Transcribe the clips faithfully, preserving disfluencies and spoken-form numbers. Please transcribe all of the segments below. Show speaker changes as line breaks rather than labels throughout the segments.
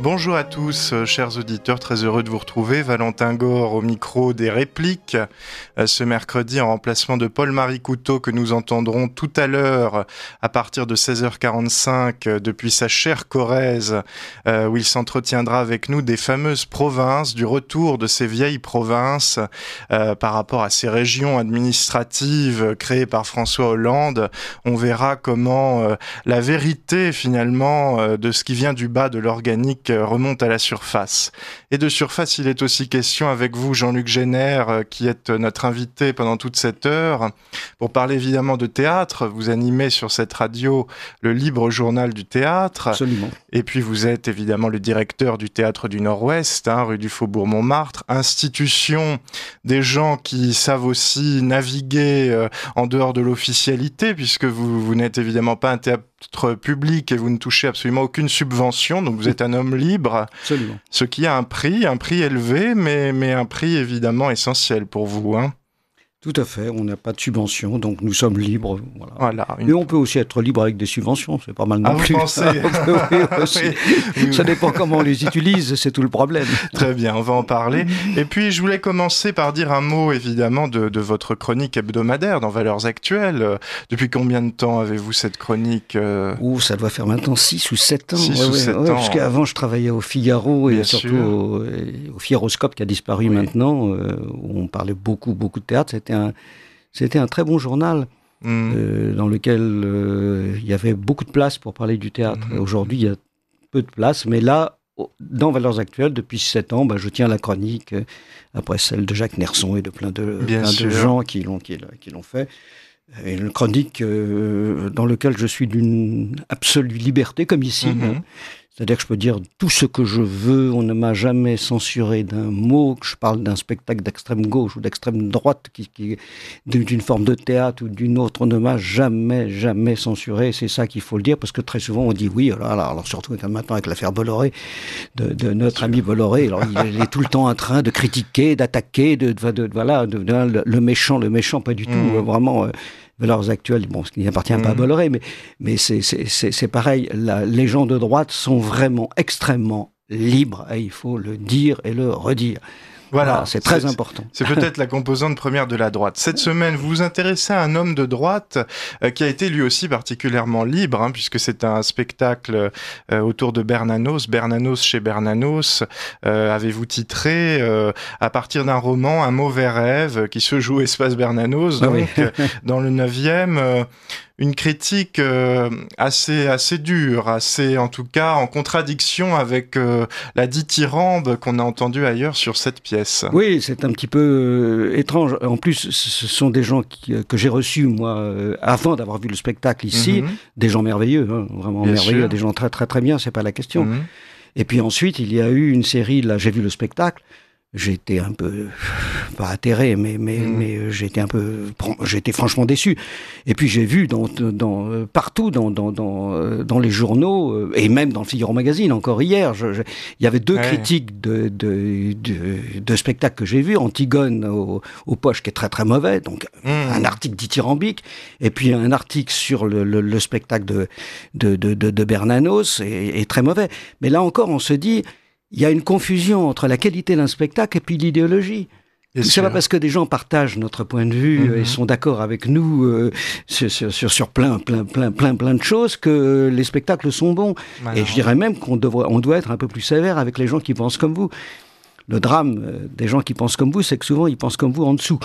Bonjour à tous, euh, chers auditeurs, très heureux de vous retrouver. Valentin Gore au micro des répliques. Euh, ce mercredi, en remplacement de Paul-Marie Couteau, que nous entendrons tout à l'heure à partir de seize heures quarante-cinq euh, depuis sa chère Corrèze, euh, où il s'entretiendra avec nous des fameuses provinces, du retour de ces vieilles provinces euh, par rapport à ces régions administratives créées par François Hollande. On verra comment euh, la vérité finalement euh, de ce qui vient du bas de l'organique remonte à la surface. Et de surface, il est aussi question avec vous, Jean-Luc Génère, qui êtes notre invité pendant toute cette heure, pour parler évidemment de théâtre. Vous animez sur cette radio le Libre Journal du Théâtre.
Absolument.
Et puis vous êtes évidemment le directeur du Théâtre du Nord-Ouest, hein, rue du Faubourg Montmartre, institution des gens qui savent aussi naviguer euh, en dehors de l'officialité, puisque vous, vous n'êtes évidemment pas un théâtre public et vous ne touchez absolument aucune subvention, donc vous êtes un homme libre.
Absolument.
Ce qui a un prix, un prix élevé, mais, mais un prix évidemment essentiel pour vous, hein.
Tout à fait, on n'a pas de subvention, donc nous sommes libres. Voilà.
Voilà, une...
Mais on peut aussi être libre avec des subventions, c'est pas mal non
ah,
plus.
Vous pensez
oui, aussi. Oui. Ça dépend comment on les utilise, c'est tout le problème.
Très bien, on va en parler. Et puis je voulais commencer par dire un mot évidemment de, de votre chronique hebdomadaire dans Valeurs Actuelles. Depuis combien de temps avez-vous cette chronique euh...
Ouh, ça doit faire maintenant six ou sept ans.
six
ouais,
ou
ouais,
sept
ouais,
ans.
Parce qu'avant je travaillais au Figaro et
Bien
surtout
sûr.
au, au Fieroscope qui a disparu
oui.
maintenant, euh, où on parlait beaucoup, beaucoup de théâtre. C'était un... C'était un très bon journal mmh. euh, dans lequel euh, il y avait beaucoup de place pour parler du théâtre. Mmh. Aujourd'hui, il y a peu de place, mais là, dans Valeurs Actuelles, depuis sept ans, bah, je tiens la chronique, euh, après celle de Jacques Nerson et de plein de, plein de gens qui l'ont, qui, qui l'ont fait. Et une chronique euh, dans laquelle je suis d'une absolue liberté, comme ici. Mmh. Hein. C'est-à-dire que je peux dire tout ce que je veux, on ne m'a jamais censuré d'un mot, que je parle d'un spectacle d'extrême gauche ou d'extrême droite, qui, qui, d'une forme de théâtre ou d'une autre, on ne m'a jamais, jamais censuré. C'est ça qu'il faut le dire, parce que très souvent on dit oui, alors, alors, alors surtout maintenant avec l'affaire Bolloré, de, de notre ami Bolloré, alors il est tout le temps en train de critiquer, d'attaquer, de, de, de voilà, de, de, de, le méchant, le méchant, pas du tout, mmh. vraiment... Euh, Valeurs Actuelles, bon, ce qui n'appartient mmh. pas à Bolloré, mais, mais c'est, c'est, c'est, c'est pareil, la, les gens de droite sont vraiment extrêmement libres, et il faut le dire et le redire.
Voilà,
voilà, c'est très c'est, important.
C'est peut-être la composante première de la droite. Cette semaine, vous vous intéressez à un homme de droite euh, qui a été lui aussi particulièrement libre, hein, puisque c'est un spectacle euh, autour de Bernanos, Bernanos chez Bernanos. Euh, avez-vous titré euh, à partir d'un roman, Un mauvais rêve, qui se joue espace Bernanos, donc ah oui. euh, dans le neuvième. Euh, Une critique euh, assez assez dure, assez en tout cas en contradiction avec euh, la dithyrambe qu'on a entendue ailleurs sur cette pièce.
Oui, c'est un petit peu euh, étrange. En plus, ce sont des gens qui, que j'ai reçus moi euh, avant d'avoir vu le spectacle ici, mm-hmm. des gens merveilleux, hein, vraiment Bien merveilleux, sûr. Des gens très très très bien, c'est pas la question. Mm-hmm. Et puis ensuite, il y a eu une série. Là, j'ai vu le spectacle. J'ai été un peu, pas atterré, mais, mais, mmh. mais j'ai été un peu, j'ai été franchement déçu. Et puis j'ai vu dans, dans, partout dans, dans, dans, dans les journaux, et même dans le Figaro Magazine, encore hier, je, je, il y avait deux ouais. critiques de, de, de, de spectacles que j'ai vus. Antigone aux, aux poches, qui est très très mauvais, donc mmh. un article dithyrambique, et puis un article sur le, le, le spectacle de, de, de, de, de Bernanos, est, est très mauvais. Mais là encore, on se dit... Il y a une confusion entre la qualité d'un spectacle et puis l'idéologie. Bien C'est sûr. Pas parce que des gens partagent notre point de vue mm-hmm. et sont d'accord avec nous euh, sur, sur, sur plein, plein, plein, plein, plein de choses que les spectacles sont bons. Alors. Et je dirais même qu'on devrait, on doit être un peu plus sévère avec les gens qui pensent comme vous. Le drame euh, des gens qui pensent comme vous, c'est que souvent ils pensent comme vous en dessous.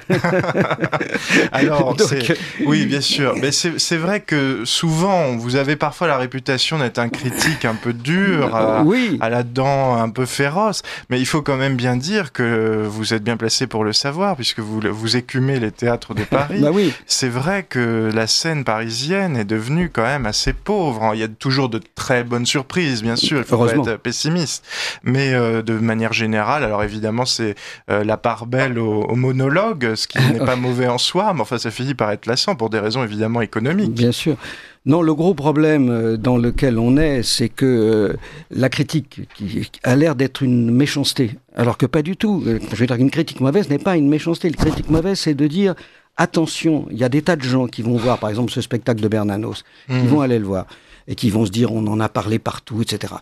Alors, Donc, c'est... oui, bien sûr. Mais c'est, c'est vrai que souvent, vous avez parfois la réputation d'être un critique un peu dur, à, oui. à la dent un peu féroce. Mais il faut quand même bien dire que vous êtes bien placé pour le savoir, puisque vous, vous écumez les théâtres de Paris.
Bah oui.
C'est vrai que la scène parisienne est devenue quand même assez pauvre. Il y a toujours de très bonnes surprises, bien sûr. Il faut pas être pessimiste. Mais euh, de manière générale, alors évidemment c'est euh, la part belle au, au monologue, ce qui n'est pas mauvais en soi, mais enfin ça finit par être lassant pour des raisons évidemment économiques.
Bien sûr. Non, le gros problème dans lequel on est, c'est que euh, la critique qui a l'air d'être une méchanceté, alors que pas du tout. Je veux dire qu'une critique mauvaise n'est pas une méchanceté. Une critique mauvaise, c'est de dire attention, il y a des tas de gens qui vont voir par exemple ce spectacle de Bernanos, mmh. qui vont aller le voir et qui vont se dire on en a parlé partout, et cetera.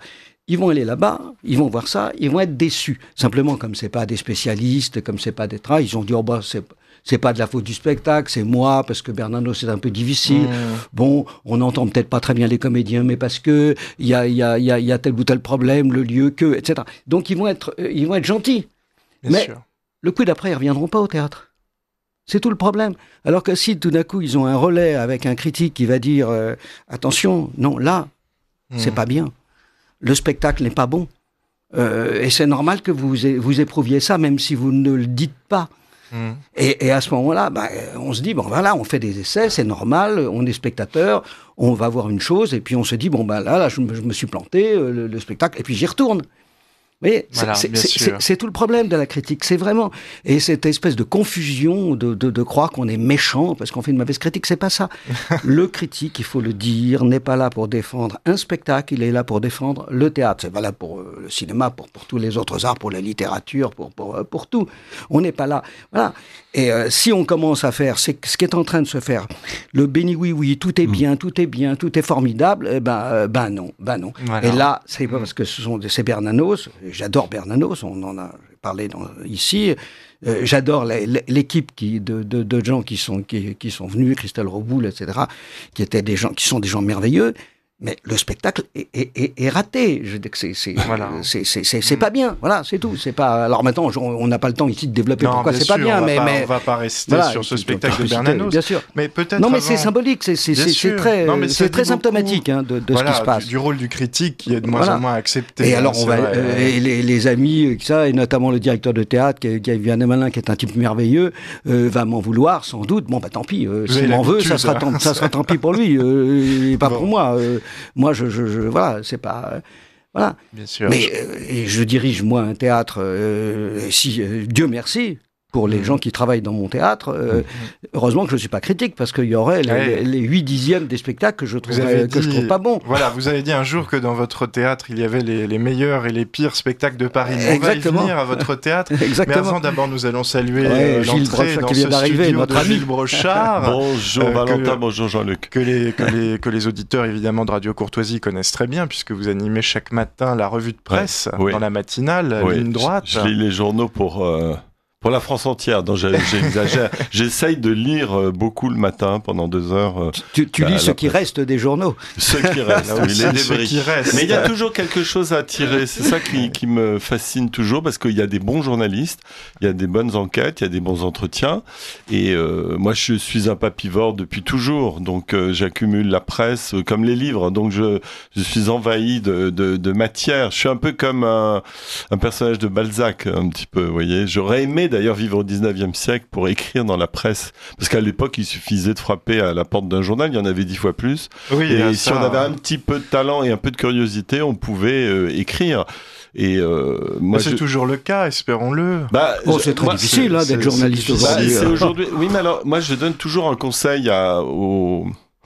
ils vont aller là-bas, ils vont voir ça, ils vont être déçus. Simplement, comme c'est pas des spécialistes, comme c'est pas des trains, ils ont dit, oh bah, c'est, c'est pas de la faute du spectacle, c'est moi, parce que Bernanos, c'est un peu difficile. Mmh. Bon, on n'entend peut-être pas très bien les comédiens, mais parce que il y a, y a, y a, y a tel ou tel problème, le lieu, que, et cetera. Donc, ils vont être, ils vont être gentils. Bien mais sûr. Le coup d'après, ils reviendront pas au théâtre. C'est tout le problème. Alors que si, tout d'un coup, ils ont un relais avec un critique qui va dire, euh, attention, non, là, mmh. c'est pas bien. Le spectacle n'est pas bon. Euh, et c'est normal que vous, vous éprouviez ça, même si vous ne le dites pas. Mmh. Et, et à ce moment-là, bah, on se dit, bon, voilà, on fait des essais, c'est normal, on est spectateur, on va voir une chose, et puis on se dit, bon, bah, là, là je, me, je me suis planté, le, le spectacle, et puis j'y retourne. Vous voyez, voilà, c'est, c'est, c'est, c'est tout le problème de la critique, c'est vraiment... Et cette espèce de confusion de, de, de croire qu'on est méchant parce qu'on fait une mauvaise critique, c'est pas ça. Le critique, il faut le dire, n'est pas là pour défendre un spectacle, il est là pour défendre le théâtre. C'est valable pour euh, le cinéma, pour, pour tous les autres arts, pour la littérature, pour, pour, euh, pour tout. On n'est pas là. Voilà. Et euh, si on commence à faire c'est, ce qui est en train de se faire, le béni oui oui, tout est bien, tout est bien, tout est formidable, eh ben, euh, ben non, ben non. Voilà. Et là, c'est pas parce que ce sont c'est Bernanos. J'adore Bernanos, on en a parlé dans, ici. Euh, j'adore l'équipe qui, de, de, de gens qui sont, qui, qui sont venus, Christelle Roboul, et cetera, qui étaient des gens, qui sont des gens merveilleux. Mais le spectacle est, est, est, est raté. Je dis que c'est, c'est, voilà. c'est, c'est, c'est, c'est pas bien. Voilà, c'est tout. C'est pas. Alors maintenant, on n'a pas le temps ici de développer non, pourquoi c'est sûr, pas bien,
on
mais,
pas,
mais
on va pas rester voilà, sur ce spectacle de Bernanos.
Bien sûr.
Mais peut-être.
Non, mais
avant...
c'est symbolique. C'est, c'est, c'est, c'est très, non, mais c'est très symptomatique hein, de, de
voilà,
ce qui se passe.
Du, du rôle du critique qui est de moins voilà. en moins accepté.
Et
hein,
alors, on va, euh, et les, les amis, ça, et notamment le directeur de théâtre, qui, qui vient de Malin, qui est un type merveilleux, euh, va m'en vouloir, sans doute. Bon, bah tant pis. Euh, s'il m'en veut, ça sera tant, ça sera tant pis pour lui, euh, et pas pour moi. Moi, je Je, voilà, c'est pas... Euh, voilà.
Bien sûr.
Mais euh, et je dirige, moi, un théâtre, euh, si, euh, Dieu merci, pour les mmh. gens qui travaillent dans mon théâtre. Euh, mmh. Heureusement que je ne suis pas critique, parce qu'il y aurait les, les huit dixièmes des spectacles que je trouve, dit, que je trouve pas bons.
Voilà, vous avez dit un jour que dans votre théâtre, il y avait les, les meilleurs et les pires spectacles de Paris. On
Exactement.
va y venir à votre théâtre.
Exactement.
Mais avant, d'abord, nous allons saluer
ouais,
euh, l'entrée dans ce studio
notre
de
ami.
Gilles Brochard.
Bonjour euh, Valentin,
que,
bonjour Jean-Luc.
Que les, que, les, que les auditeurs, évidemment, de Radio Courtoisie connaissent très bien, puisque vous animez chaque matin la revue de presse
ouais,
dans
oui.
la matinale,
oui.
ligne droite.
Je, je lis les journaux pour... Euh... Pour la France entière, donc j'exagère. J'essaye de lire beaucoup le matin pendant deux heures.
Tu, tu lis ce qui reste des journaux.
Ce qui reste, oui, les débris.
Qui reste.
Mais il y a toujours quelque chose à tirer. C'est ça qui, qui me fascine toujours, parce qu'il y a des bons journalistes, il y a des bonnes enquêtes, il y a des bons entretiens. Et euh, moi, je suis un papivore depuis toujours, donc euh, j'accumule la presse euh, comme les livres. Donc je, je suis envahi de, de, de matière. Je suis un peu comme un, un personnage de Balzac, un petit peu. Vous voyez, j'aurais aimé d'ailleurs vivre au dix-neuvième siècle pour écrire dans la presse, parce qu'à l'époque il suffisait de frapper à la porte d'un journal, il y en avait dix fois plus,
oui,
et si
ça,
on avait
ouais.
un petit peu de talent et un peu de curiosité, on pouvait euh, écrire. Et euh, moi,
mais c'est
je...
toujours le cas, espérons-le.
Bah, oh, c'est très moi, difficile c'est, hein, d'être c'est, journaliste
c'est,
aujourd'hui.
C'est aujourd'hui. Oui, mais alors moi je donne toujours un conseil à, aux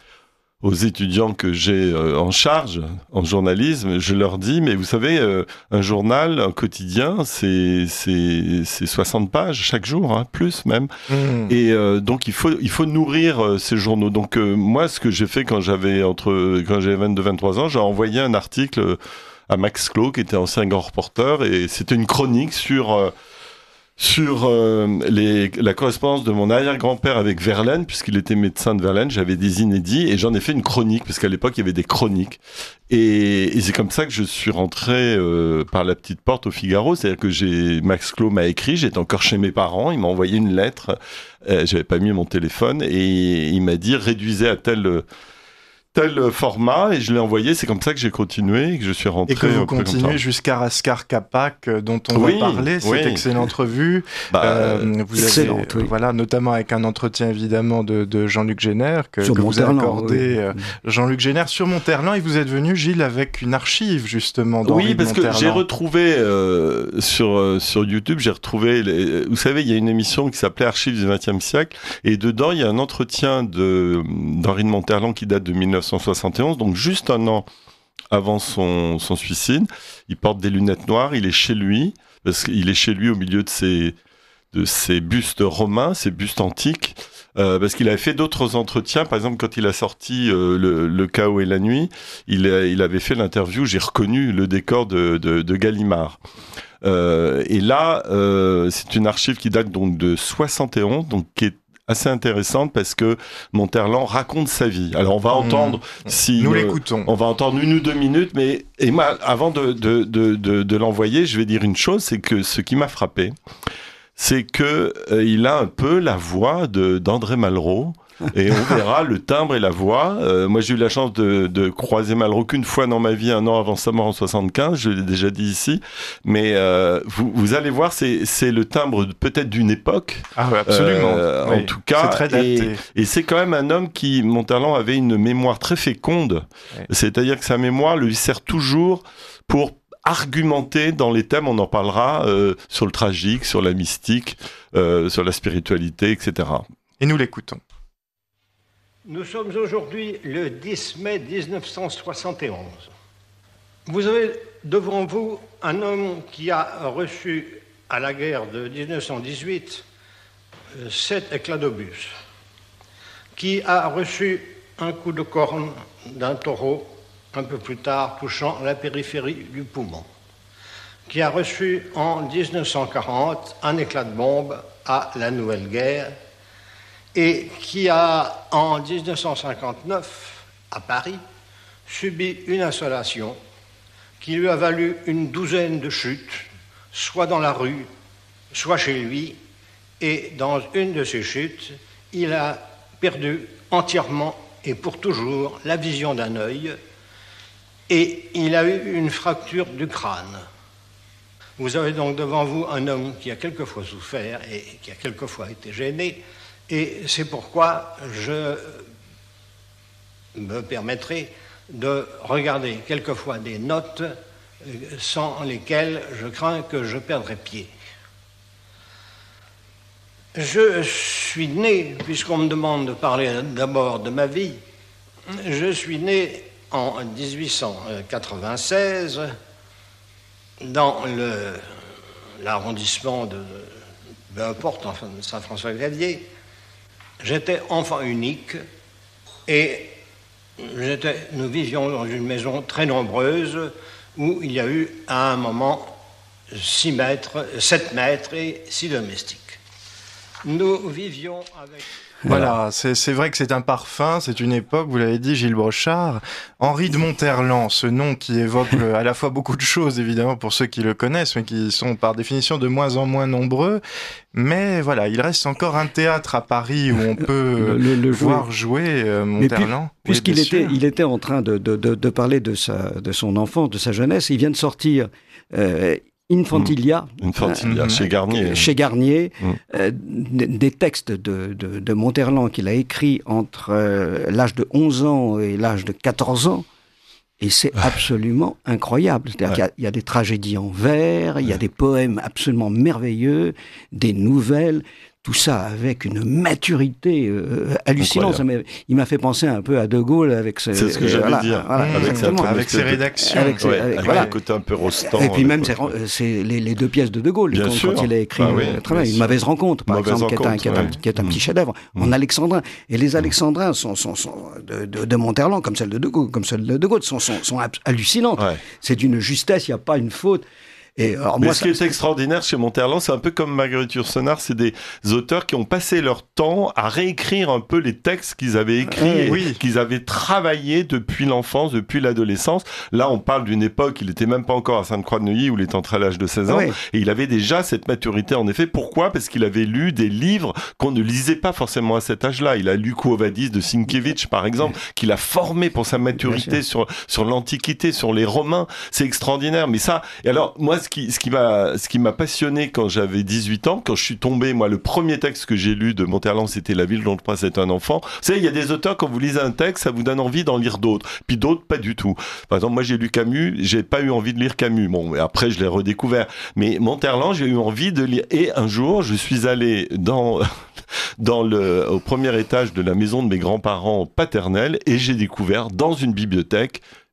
aux étudiants que j'ai euh, en charge en journalisme, je leur dis, mais vous savez, euh, un journal, un quotidien, c'est c'est c'est soixante pages chaque jour, hein, plus même. Mmh. Et euh, donc il faut il faut nourrir euh, ces journaux. Donc euh, moi, ce que j'ai fait quand j'avais entre quand j'avais vingt-deux vingt-trois ans, j'ai envoyé un article à Max Clos, qui était ancien grand reporter, et c'était une chronique sur euh, sur euh, les, la correspondance de mon arrière-grand-père avec Verlaine, puisqu'il était médecin de Verlaine. J'avais des inédits et j'en ai fait une chronique, parce qu'à l'époque, il y avait des chroniques. Et, et c'est comme ça que je suis rentré euh, par la petite porte au Figaro. C'est-à-dire que j'ai, Max Clos m'a écrit, j'étais encore chez mes parents, il m'a envoyé une lettre, euh, j'avais pas mis mon téléphone, et il m'a dit « réduisez à tel... » tel format, et je l'ai envoyé. C'est comme ça que j'ai continué et que je suis rentré.
Et que vous continuez jusqu'à Raskar Kapak, dont on oui, va parler, cette oui. excellente revue.
Bah,
euh, vous
excellente,
avez,
oui.
voilà, notamment avec un entretien évidemment de, de Jean-Luc Génère que, que vous avez accordé. Oui. Jean-Luc Génère sur Monterland, et vous êtes venu, Gilles, avec une archive justement d'Henri
Oui, parce
Monterland.
que j'ai retrouvé euh, sur euh, sur YouTube, j'ai retrouvé. Les, vous savez, il y a une émission qui s'appelait Archives du vingtième siècle, et dedans il y a un entretien de d'Henri de Monterland qui date de mille neuf cent soixante et onze, donc juste un an avant son, son suicide. Il porte des lunettes noires, il est chez lui, parce qu'il est chez lui au milieu de ses, de ses bustes romains, ses bustes antiques, Euh, parce qu'il avait fait d'autres entretiens. Par exemple, quand il a sorti euh, le, le Chaos et la nuit, il, a, il avait fait l'interview. J'ai reconnu le décor de, de, de Gallimard. Euh, et là, euh, c'est une archive qui date donc de soixante et onze, donc qui est assez intéressante parce que Monterland raconte sa vie. Alors on va entendre mmh. si
nous euh, l'écoutons.
On va entendre une ou deux minutes, mais et moi, avant de de de de, de l'envoyer, je vais dire une chose, c'est que ce qui m'a frappé, c'est que euh, il a un peu la voix de d'André Malraux. Et on verra le timbre et la voix. Euh, moi, j'ai eu la chance de, de croiser Malraux qu'une fois dans ma vie, un an avant sa mort en soixante-quinze. Je l'ai déjà dit ici. Mais euh, vous, vous allez voir, c'est, c'est le timbre peut-être d'une époque.
Ah oui, absolument.
Euh,
oui,
en tout cas,
c'est très daté.
Et, et c'est quand même un homme qui, Monterland, avait une mémoire très féconde. Oui. C'est-à-dire que sa mémoire lui sert toujours pour argumenter dans les thèmes, on en parlera, euh, sur le tragique, sur la mystique, euh, sur la spiritualité, et cetera.
Et nous l'écoutons.
Nous sommes aujourd'hui le dix mai dix-neuf cent soixante et onze. Vous avez devant vous un homme qui a reçu à la guerre de dix-neuf cent dix-huit sept éclats d'obus, qui a reçu un coup de corne d'un taureau un peu plus tard touchant la périphérie du poumon, qui a reçu en dix-neuf cent quarante un éclat de bombe à la Nouvelle Guerre, et qui a, en dix-neuf cent cinquante-neuf, à Paris, subi une insolation qui lui a valu une douzaine de chutes, soit dans la rue, soit chez lui, et dans une de ces chutes, il a perdu entièrement et pour toujours la vision d'un œil, et il a eu une fracture du crâne. Vous avez donc devant vous un homme qui a quelquefois souffert et qui a quelquefois été gêné, et c'est pourquoi je me permettrai de regarder quelquefois des notes sans lesquelles je crains que je perdrais pied. Je suis né, puisqu'on me demande de parler d'abord de ma vie, je suis né en dix-huit cent quatre-vingt-seize dans le, l'arrondissement de, peu importe, enfin, de Saint-François-Xavier. J'étais enfant unique et j'étais, nous vivions dans une maison très nombreuse où il y a eu à un moment six maîtres, sept maîtres et six domestiques. Nous vivions avec...
Voilà, c'est, c'est vrai que c'est un parfum, c'est une époque, vous l'avez dit, Gilles Brochard. Henri de Monterland, ce nom qui évoque le, à la fois beaucoup de choses, évidemment, pour ceux qui le connaissent, mais qui sont par définition de moins en moins nombreux. Mais voilà, il reste encore un théâtre à Paris où on peut le, le, le voir jouer, euh, Monterland.
Puis, puisqu'il oui, était, il était en train de, de, de, de parler de, sa, de son enfance, de sa jeunesse, il vient de sortir... Euh, Infantilia,
mmh. Infantilia, euh, chez Garnier.
Chez Garnier, mmh. euh, des textes de, de, de Monterland qu'il a écrits entre euh, l'âge de onze ans et l'âge de quatorze ans, et c'est absolument incroyable. C'est-à-dire ouais. qu'il y a, il y a des tragédies en vers, ouais. il y a des poèmes absolument merveilleux, des nouvelles... Tout ça avec une maturité euh, hallucinante. Ça il m'a fait penser un peu à De Gaulle avec ses...
C'est ce que euh, j'allais
voilà,
dire.
Voilà,
mmh, avec, avec ses rédactions.
Avec, ses,
ouais,
avec,
avec
voilà.
le côté un peu rostand.
Et puis même, c'est, c'est les, les deux pièces de De Gaulle, quand, quand il a écrit ah, oui, euh, très bien, Une mauvaise rencontre, par mauvaise exemple, rencontre, qui est un, ouais. qui est un, qui est un mmh. petit chef-d'œuvre, mmh. en alexandrin. Et les alexandrins sont, sont, sont de, de, de Monterland, comme celle de De Gaulle, comme celle de De Gaulle, sont, sont, sont hallucinantes. Ouais. C'est d'une justesse, il n'y a pas une faute.
Et alors, Mais moi, ce ça, qui est c'est... extraordinaire chez Monterland, c'est un peu comme Marguerite Yourcenar, c'est des auteurs qui ont passé leur temps à réécrire un peu les textes qu'ils avaient écrits,
mmh, oui.
qu'ils avaient travaillé depuis l'enfance, depuis l'adolescence. Là, on parle d'une époque, il n'était même pas encore à Sainte-Croix-de-Neuilly, où il est entré à l'âge de seize ans, oui. et il avait déjà cette maturité, en effet. Pourquoi ? Parce qu'il avait lu des livres qu'on ne lisait pas forcément à cet âge-là. Il a lu Quo Vadis de Sienkiewicz, par exemple, oui. qu'il a formé pour sa maturité sur, sur l'Antiquité, sur les Romains. C'est extraordinaire. Mais ça, et alors, moi, ce qui, ce qui m'a Ce qui m'a passionné quand j'avais dix-huit ans, quand je suis tombé, moi, le premier texte que j'ai lu de Monterland, c'était La ville dont je passe est un enfant. Vous savez, il y a des auteurs, quand vous lisez un texte, ça vous donne envie d'en lire d'autres. Puis d'autres, pas du tout. Par exemple, moi, j'ai lu Camus, j'ai pas eu envie de lire Camus. Bon, après, je l'ai redécouvert. Mais Monterland, j'ai eu envie de lire. Et un jour, je suis allé dans, dans le, au premier étage de la maison de mes grands-parents paternels et j'ai découvert, dans une bibliothèque,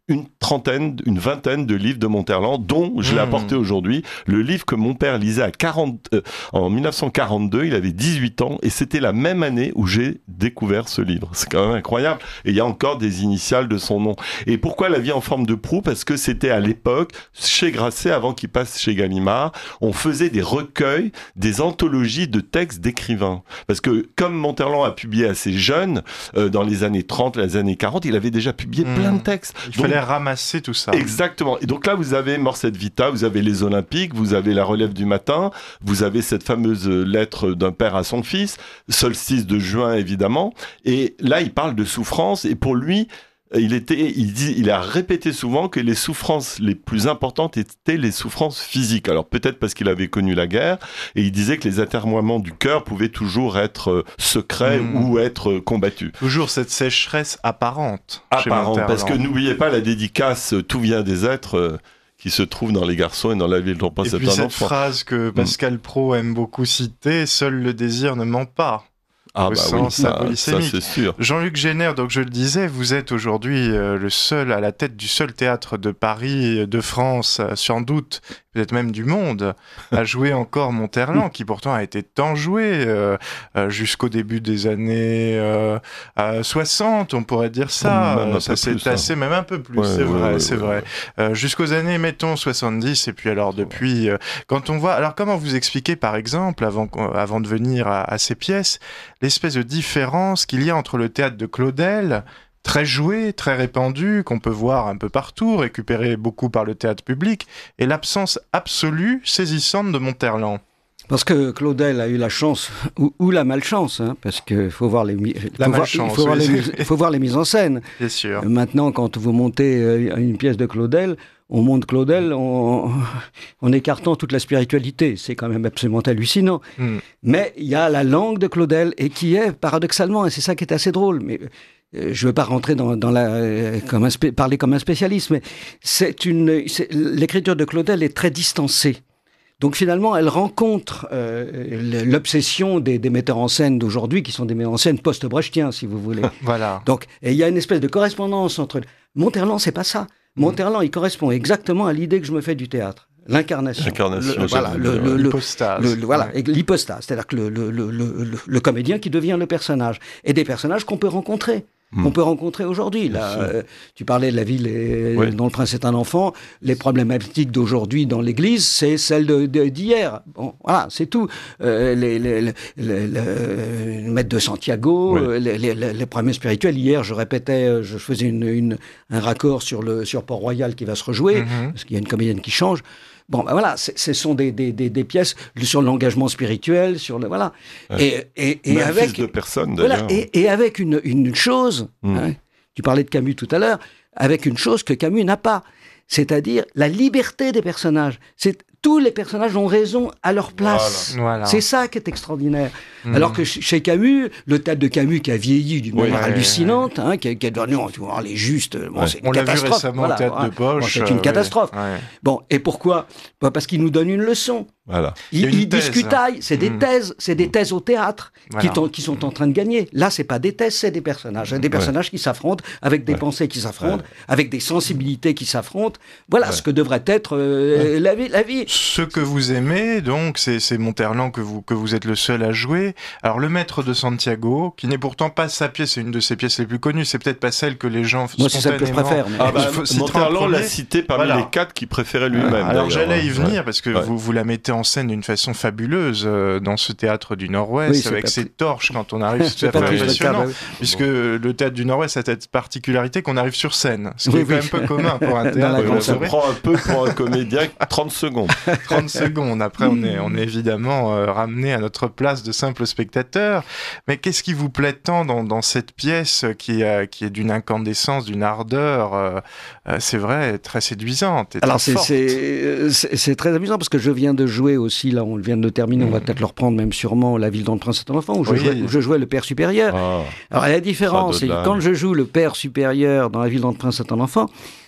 une trentaine, une vingtaine de livres de Monterland, dont je l'ai mmh. apporté aujourd'hui. Le livre que mon père lisait à quarante, euh, en dix-neuf cent quarante-deux, il avait dix-huit ans, et c'était la même année où j'ai découvert ce livre. C'est quand même incroyable. Et il y a encore des initiales de son nom. Et pourquoi La vie en forme de proue ? Parce que c'était à l'époque, chez Grasset, avant qu'il passe chez Gallimard, on faisait des recueils, des anthologies de textes d'écrivains. Parce que comme Monterland a publié assez jeune, euh, dans les années trente, les années quarante, il avait déjà publié mmh. plein de textes.
Il Donc, fallait ramasser tout ça.
Exactement. Et donc là, vous avez Morset Vita, vous avez les Olympiques, vous avez la relève du matin, vous avez cette fameuse lettre d'un père à son fils, solstice de juin évidemment. Et là, il parle de souffrance. Et pour lui, il était, il dit, il a répété souvent que les souffrances les plus importantes étaient les souffrances physiques. Alors peut-être parce qu'il avait connu la guerre, et il disait que les atermoiements du cœur pouvaient toujours être secrets mmh. ou être combattus.
Toujours cette sécheresse apparente.
Apparente, parce que n'oubliez pas la dédicace « Tout vient des êtres euh, ». Qui se trouve dans Les Garçons et dans La ville dont pense
un enfant. Et puis cette phrase que Pascal mmh. Praud aime beaucoup citer, « Seul le désir ne ment pas ».
Ah bah oui, ça, ça c'est sûr.
Jean-Luc Génère, donc je le disais, vous êtes aujourd'hui euh, le seul à la tête du seul théâtre de Paris, de France, euh, sans doute, peut-être même du monde, à jouer encore Monterland, qui pourtant a été tant joué euh, euh, jusqu'au début des années euh, euh, soixante, on pourrait dire ça.
Même
ça s'est tassé, même un peu plus, ouais, c'est ouais, vrai, ouais, c'est ouais, vrai. Ouais. Euh, jusqu'aux années, mettons, soixante-dix, et puis alors depuis, euh, quand on voit... Alors comment vous expliquez, par exemple, avant, avant de venir à, à ces pièces, l'espèce de différence qu'il y a entre le théâtre de Claudel, très joué, très répandu, qu'on peut voir un peu partout, récupéré beaucoup par le théâtre public, et l'absence absolue, saisissante de Monterland.
Parce que Claudel a eu la chance, ou, ou la malchance, hein, parce qu'il faut voir les,
la
faut
malchance,
voir, il faut, voir
oui.
les, faut voir les mises en scène.
Bien sûr.
Maintenant, quand vous montez une pièce de Claudel, on monte Claudel en, en écartant toute la spiritualité. C'est quand même absolument hallucinant. Mm. Mais il y a la langue de Claudel, et qui est, paradoxalement, et c'est ça qui est assez drôle, mais euh, je ne veux pas rentrer dans, dans la, euh, comme un spé- parler comme un spécialiste, mais c'est une, c'est, l'écriture de Claudel est très distancée. Donc finalement, elle rencontre euh, l'obsession des, des metteurs en scène d'aujourd'hui, qui sont des metteurs en scène post-brechtiens, si vous voulez.
Voilà.
Donc, et il y a une espèce de correspondance entre... Monterland, c'est pas ça. Monterland, il correspond exactement à l'idée que je me fais du théâtre. L'incarnation.
L'incarnation.
Le, voilà, le, le,
l'hypostase.
Le, le, voilà, ouais. L'hypostase. C'est-à-dire que le, le, le, le, le comédien qui devient le personnage. Et des personnages qu'on peut rencontrer. Mmh. On peut rencontrer aujourd'hui. Là, euh, tu parlais de La ville et, oui. dont le prince est un enfant. Les problématiques d'aujourd'hui dans l'Église, c'est celles de, de, d'hier. Bon, voilà, c'est tout. Euh, les, les, les, les, les, le maître de Santiago, oui. les, les, les problèmes spirituels. Hier, je répétais, je faisais une, une, un raccord sur le sur Port-Royal qui va se rejouer, mmh. parce qu'il y a une comédienne qui change. Bon, ben voilà, ce sont des, des, des, des pièces sur l'engagement spirituel, sur le, voilà.
Ouais. Et, et, et Même avec. Fils de personne, d'ailleurs.
Voilà, et, et avec une, une chose, mmh. hein, tu parlais de Camus tout à l'heure, avec une chose que Camus n'a pas, c'est-à-dire la liberté des personnages. C'est, tous les personnages ont raison à leur place.
Voilà.
C'est ça qui est extraordinaire. Mmh. Alors que chez Camus, le théâtre de Camus qui a vieilli d'une manière ouais, hallucinante, ouais. Hein, qui, qui est devenu, tu vois, les justes, bon, ouais. c'est une
On
catastrophe.
On l'a vu récemment
voilà,
au théâtre
voilà.
de Poche.
Bon, c'est une catastrophe.
Ouais. Ouais.
Bon, et pourquoi ? Bah parce qu'il nous donne une leçon.
Voilà.
Il, il discutaille, c'est des mmh. thèses, c'est des thèses au théâtre voilà. qui, qui sont en train de gagner. Là, c'est pas des thèses, c'est des personnages, des personnages ouais. qui s'affrontent, avec des ouais. pensées qui s'affrontent, ouais. avec des sensibilités qui s'affrontent. Voilà ouais. ce que devrait être euh, ouais. la vie. La vie.
Ce que vous aimez, donc, c'est, c'est Monterland que vous que vous êtes le seul à jouer. Alors, le Maître de Santiago, qui n'est pourtant pas sa pièce, c'est une de ses pièces les plus connues. C'est peut-être pas celle que les gens
Moi, c'est celle que je préfère. Mais...
Ah bah, Monterland l'a cité parmi voilà. les quatre qu'il préférait lui-même.
Alors,
d'ailleurs.
j'allais y venir
ouais.
parce que
ouais.
vous vous la mettez en scène d'une façon fabuleuse euh, dans ce théâtre du Nord-Ouest, oui, avec ses plus... torches quand on arrive, c'est tout à fait impressionnant, oui. puisque bon. le théâtre du Nord-Ouest a cette particularité qu'on arrive sur scène, ce qui oui, est quand oui. même peu commun pour un théâtre.
Oui, ça prend un peu pour un comédien, trente secondes.
trente secondes, après on est, on est évidemment euh, ramené à notre place de simple spectateur, mais qu'est-ce qui vous plaît tant dans, dans cette pièce qui, euh, qui est d'une incandescence, d'une ardeur, euh, euh, c'est vrai, très séduisante et
Alors
très
c'est,
forte.
C'est, c'est, c'est très amusant parce que je viens de jouer aussi, là on vient de le terminer, mmh. on va peut-être le reprendre même sûrement, La ville dont le prince est un enfant, où je, oui. jouais, où je jouais le père supérieur. Ah. Alors la différence, c'est que quand je joue le père supérieur dans La ville dont le prince est un enfant,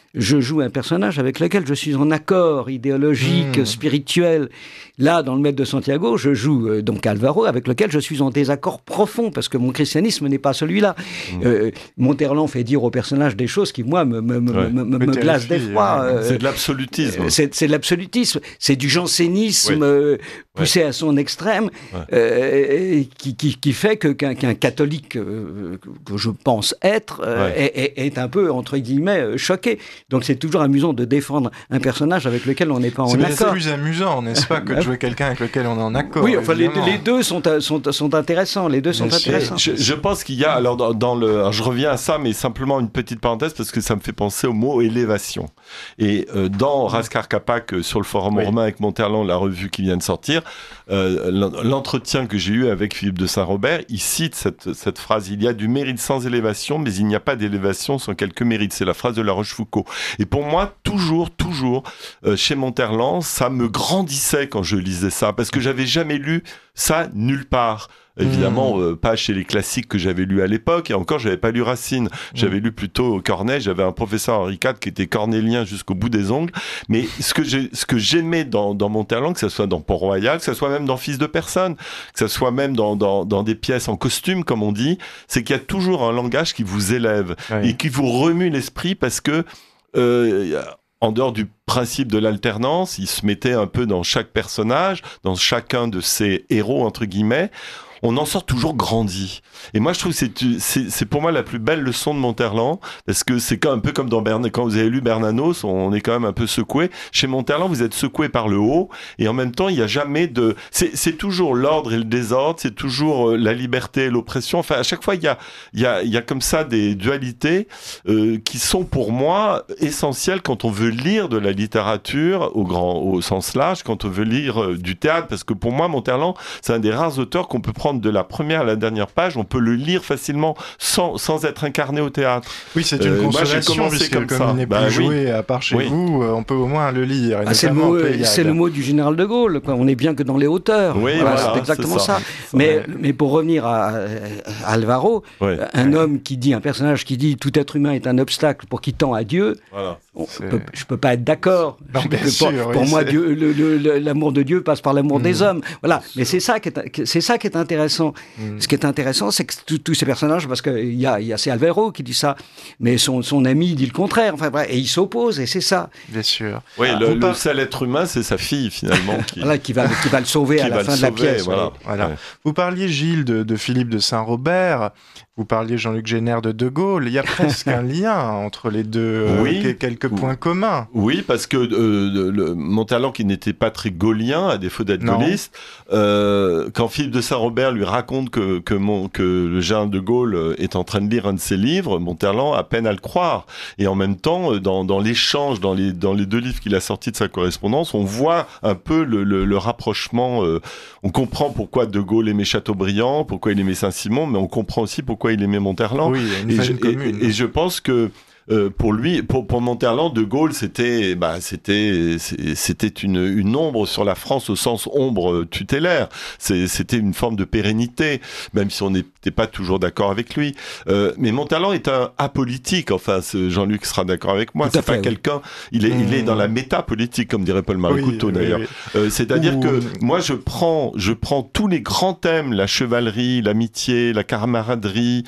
je joue un personnage avec lequel je suis en accord idéologique, mmh. spirituel. Là, dans le Maître de Santiago, je joue euh, donc Alvaro, avec lequel je suis en désaccord profond, parce que mon christianisme n'est pas celui-là. Mmh. Euh, Monterland fait dire au personnage des choses qui, moi, me, me, ouais. me, me, me glacent d'effroi.
Euh, c'est de l'absolutisme.
C'est, c'est de l'absolutisme. C'est du jansénisme oui. euh, poussé ouais. à son extrême, ouais. euh, qui, qui, qui fait que, qu'un, qu'un catholique, euh, que je pense être, euh, ouais. est, est, est un peu, entre guillemets, choqué. Donc c'est toujours amusant de défendre un personnage avec lequel on n'est pas en
c'est
accord.
C'est plus amusant, n'est-ce pas, que de jouer quelqu'un avec lequel on est en accord.
Oui, enfin les, les deux sont, sont, sont intéressants. Les deux sont
Bien
intéressants.
Je, je pense qu'il y a, alors dans, dans le, alors je reviens à ça, mais simplement une petite parenthèse parce que ça me fait penser au mot élévation. Et euh, dans Raskar Kapak euh, sur le forum oui. romain avec Monterland, la revue qui vient de sortir, euh, l'entretien que j'ai eu avec Philippe de Saint-Robert, il cite cette, cette phrase: il y a du mérite sans élévation, mais il n'y a pas d'élévation sans quelque mérite. C'est la phrase de La Rochefoucauld. Et pour moi, toujours, toujours, euh, chez Monterland, ça me grandissait quand je lisais ça, parce que j'avais jamais lu ça nulle part. Évidemment, mmh. euh, pas chez les classiques que j'avais lus à l'époque, et encore, j'avais pas lu Racine. J'avais mmh. lu plutôt Corneille, j'avais un professeur Henri quatre qui était cornélien jusqu'au bout des ongles. Mais ce que, j'ai, ce que j'aimais dans, dans Monterland, que ce soit dans Port-Royal, que ce soit même dans Fils de personne, que ce soit même dans, dans, dans des pièces en costume, comme on dit, c'est qu'il y a toujours un langage qui vous élève oui. et qui vous remue l'esprit, parce que euh, en dehors du principe de l'alternance, il se mettait un peu dans chaque personnage, dans chacun de ses héros, entre guillemets. On en sort toujours grandi. Et moi, je trouve que c'est, c'est, c'est pour moi la plus belle leçon de Monterland, parce que c'est un peu comme dans Bern... quand vous avez lu Bernanos, on est quand même un peu secoué. Chez Monterland, vous êtes secoué par le haut, et en même temps, il n'y a jamais de... C'est, c'est toujours l'ordre et le désordre, c'est toujours la liberté et l'oppression. Enfin, à chaque fois, il y a, il y a, il y a comme ça des dualités euh, qui sont pour moi essentielles quand on veut lire de la littérature au grand, au sens large, quand on veut lire euh, du théâtre, parce que pour moi, Monterland, c'est un des rares auteurs qu'on peut prendre de la première à la dernière page, on peut le lire facilement sans, sans être incarné au théâtre.
Oui, c'est une euh, consolation, moi, puisque comme, comme il n'est bah, plus oui. joué à part chez oui. vous, on peut au moins le lire.
Ah, c'est, le mot, c'est le mot du général de Gaulle, quoi. On est bien que dans les hauteurs.
Oui,
voilà,
voilà,
c'est exactement
c'est ça.
ça. Mais, ouais. mais pour revenir à, à Alvaro, ouais. un ouais. homme qui dit, un personnage qui dit tout être humain est un obstacle pour qui tend à Dieu, voilà. on, peut, je peux pas être d'accord.
Non, bien sûr,
pour, pour
oui,
moi, Dieu, le, le, l'amour de Dieu passe par l'amour mmh. des hommes. Voilà. Mais c'est ça qui est, c'est ça qui est intéressant. Mmh. Ce qui est intéressant, c'est que tous ces personnages, parce qu'il y a, y a c'est Alvaro qui dit ça, mais son, son ami dit le contraire, enfin, et ils s'opposent, et c'est ça.
Bien sûr.
Oui, ah, le, le seul être humain, c'est sa fille, finalement. Qui,
voilà, qui, va, qui va le sauver à la fin de la pièce.
Voilà.
Voilà. Ouais. Vous parliez, Gilles, de, de Philippe de Saint-Robert, vous parliez, Jean-Luc Génère, de De Gaulle. Il y a presque un lien entre les deux, oui, euh, quelques points communs.
Oui, parce que euh, le, Monterland, qui n'était pas très gaullien, à défaut d'être gaulliste, euh, quand Philippe de Saint-Robert lui raconte que, que, mon, que le général de Gaulle est en train de lire un de ses livres, Monterland a peine à le croire. Et en même temps, dans, dans l'échange, dans les, dans les deux livres qu'il a sortis de sa correspondance, on voit un peu le, le, le rapprochement. Euh, on comprend pourquoi de Gaulle aimait Chateaubriand, pourquoi il aimait Saint-Simon, mais on comprend aussi pourquoi il aimait Monterland.
Oui, une
et, je,
commune.
Et, et je pense que Euh, pour lui, pour, pour Monterland, de Gaulle, c'était, bah, c'était, c'était une, une ombre sur la France au sens ombre tutélaire. C'est, c'était une forme de pérennité, même si on n'était pas toujours d'accord avec lui. Euh, mais Monterland est un apolitique. Enfin, Jean-Luc sera d'accord avec moi. Tout c'est pas fait, quelqu'un. Oui. Il est, mmh. il est dans la métapolitique, comme dirait Paul-Marie oui, Couteau oui, d'ailleurs. Oui, oui. Euh, c'est-à-dire Ouh. que moi, je prends, je prends tous les grands thèmes, la chevalerie, l'amitié, la camaraderie,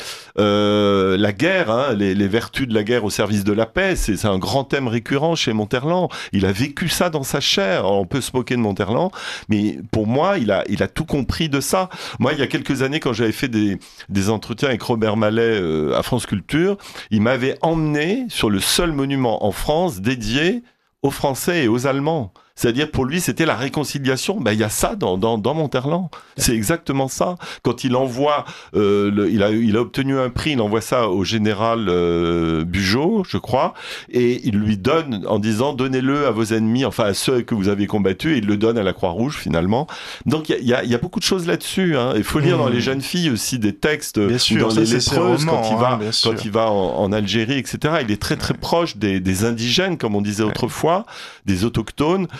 euh, la guerre, hein, les, les vertus de la guerre au service de la paix, c'est, c'est un grand thème récurrent chez Monterland. Il a vécu ça dans sa chair. Alors, on peut se moquer de Monterland, mais pour moi, il a, il a tout compris de ça. Moi, il y a quelques années, quand j'avais fait des, des entretiens avec Robert Mallet euh, à France Culture, il m'avait emmené sur le seul monument en France dédié aux Français et aux Allemands. C'est-à-dire, pour lui, c'était la réconciliation. Ben, il y a ça dans, dans, dans Monterland. C'est exactement ça. Quand il envoie, euh, le, il a, il a obtenu un prix, il envoie ça au général euh, Bugeaud, je crois, et il lui donne en disant, donnez-le à vos ennemis, enfin, à ceux que vous avez combattus, et il le donne à la Croix-Rouge, finalement. Donc, il y a, il y a beaucoup de choses là-dessus, hein. Il faut lire mmh. dans les jeunes filles aussi des textes,
bien sûr,
dans
ça,
les lépreuses,
romans,
quand il va,
hein,
quand il va en, en Algérie, et cetera. Il est très, très proche des, des indigènes, comme on disait ouais. autrefois, des autochtones.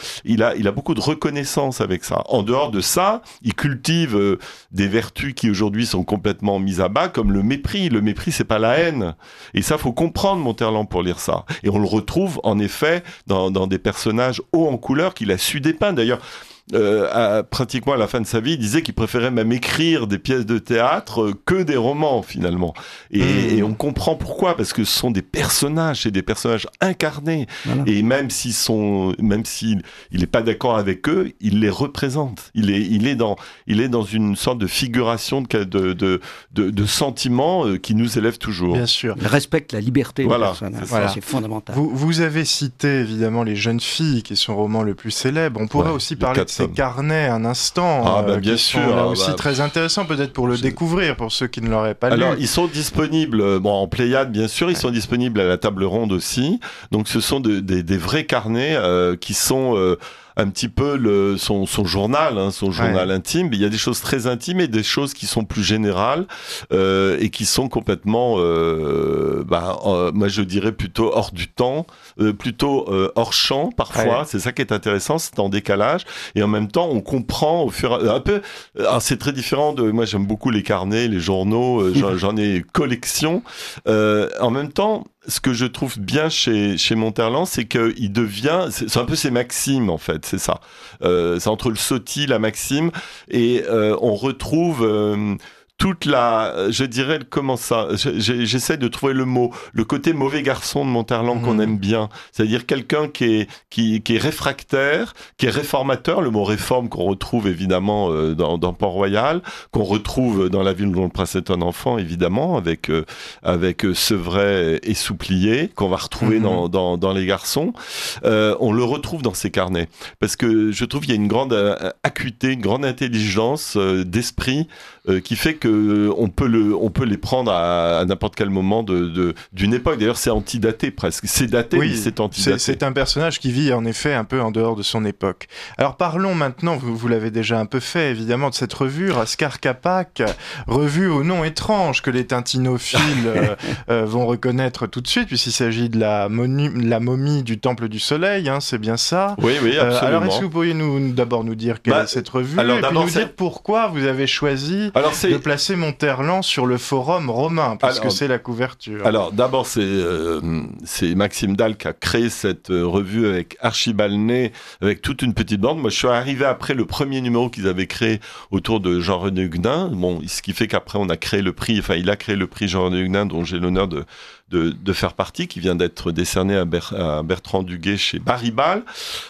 il a, il a beaucoup de reconnaissance avec ça. En dehors de ça, il cultive euh, des vertus qui aujourd'hui sont complètement mises à bas, comme le mépris. Le mépris, c'est pas la haine. Et ça, faut comprendre Monterland pour lire ça. Et on le retrouve, en effet, dans, dans des personnages hauts en couleur qu'il a su dépeindre. D'ailleurs, Euh, à, pratiquement à la fin de sa vie, il disait qu'il préférait même écrire des pièces de théâtre euh, que des romans, finalement. Et, mmh. et on comprend pourquoi, parce que ce sont des personnages, c'est des personnages incarnés. Voilà. Et même s'ils sont, même s'il il n'est pas d'accord avec eux, il les représente. Il est, il est dans, il est dans une sorte de figuration de, de, de, de, de sentiments euh, qui nous élèvent toujours.
Bien sûr.
Il respecte la liberté
voilà,
des personnages.
C'est, voilà.
c'est fondamental.
Vous, vous avez cité évidemment Les Jeunes Filles, qui est son roman le plus célèbre. On pourrait ouais, aussi parler de ces carnets un instant,
ah, bah,
euh,
bien
qui
sûr,
sont là
ah,
aussi
bah,
très intéressants peut-être pour le je... découvrir, pour ceux qui ne l'auraient pas
Alors,
lu.
ils sont disponibles, bon, en Pléiade bien sûr, ils sont disponibles à la table ronde aussi. Donc, ce sont de, de, des vrais carnets euh, qui sont euh, un petit peu le, son, son journal, hein, son journal ouais. intime. Il y a des choses très intimes et des choses qui sont plus générales euh, et qui sont complètement, euh, bah, euh, moi je dirais plutôt hors du temps, euh, plutôt euh, hors champ parfois. Ouais. C'est ça qui est intéressant, c'est en décalage et en même temps on comprend au fur et à mesure. Un peu, alors c'est très différent de. Moi j'aime beaucoup les carnets, les journaux. Euh, j'en, j'en ai collection. Euh, en même temps. Ce que je trouve bien chez, chez Monterland, c'est qu'il devient, c'est, c'est un peu ses maximes en fait, c'est ça. Euh, c'est entre le sotti, la maxime, et euh, on retrouve euh, toute la, je dirais, comment ça, j'essaie de trouver le mot, le côté mauvais garçon de Monterland mmh. qu'on aime bien, c'est-à-dire quelqu'un qui est, qui, qui est réfractaire, qui est réformateur, le mot réforme qu'on retrouve évidemment euh, dans, dans Port-Royal, qu'on retrouve dans La ville dont le prince est un enfant, évidemment, avec, euh, avec Sevray et Souplier, qu'on va retrouver mmh. dans, dans, dans Les Garçons. Euh, on le retrouve dans ses carnets, parce que je trouve qu'il y a une grande acuité, une grande intelligence euh, d'esprit euh, qui fait que on peut le, on peut les prendre à, à n'importe quel moment de, de, d'une époque. D'ailleurs, c'est antidaté presque. C'est daté, oui, mais c'est antidaté.
C'est, c'est un personnage qui vit en effet un peu en dehors de son époque. Alors parlons maintenant, vous, vous l'avez déjà un peu fait évidemment, de cette revue Raskar Kapak, revue au nom étrange que les tintinophiles euh, euh, vont reconnaître tout de suite, puisqu'il s'agit de la, monu- la momie du Temple du Soleil, hein, c'est bien ça.
Oui, oui, absolument. Euh,
alors est-ce que vous pourriez nous d'abord nous dire quelle bah, est cette revue, alors, et puis nous c'est... dire pourquoi vous avez choisi alors, c'est... de placer Monterland sur le forum romain, parce alors, que c'est la couverture.
Alors, d'abord, c'est, euh, c'est Maxime Dalle qui a créé cette euh, revue avec Archibald Ney, avec toute une petite bande. Moi, je suis arrivé après le premier numéro qu'ils avaient créé autour de Jean-René Huguenin. Bon, ce qui fait qu'après, on a créé le prix, enfin, il a créé le prix Jean-René Huguenin, dont j'ai l'honneur de De, de faire partie, qui vient d'être décerné à, Ber, à Bertrand Duguay chez Baribal.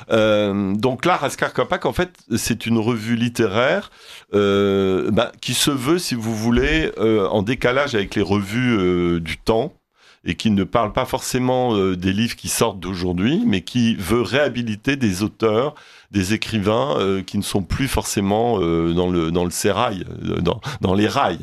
Euh, donc là, Raskar Kapak, en fait, c'est une revue littéraire euh, bah, qui se veut, si vous voulez, euh, en décalage avec les revues euh, du temps, et qui ne parle pas forcément euh, des livres qui sortent d'aujourd'hui, mais qui veut réhabiliter des auteurs, des écrivains euh, qui ne sont plus forcément euh, dans le dans le sérail, euh, dans dans les rails.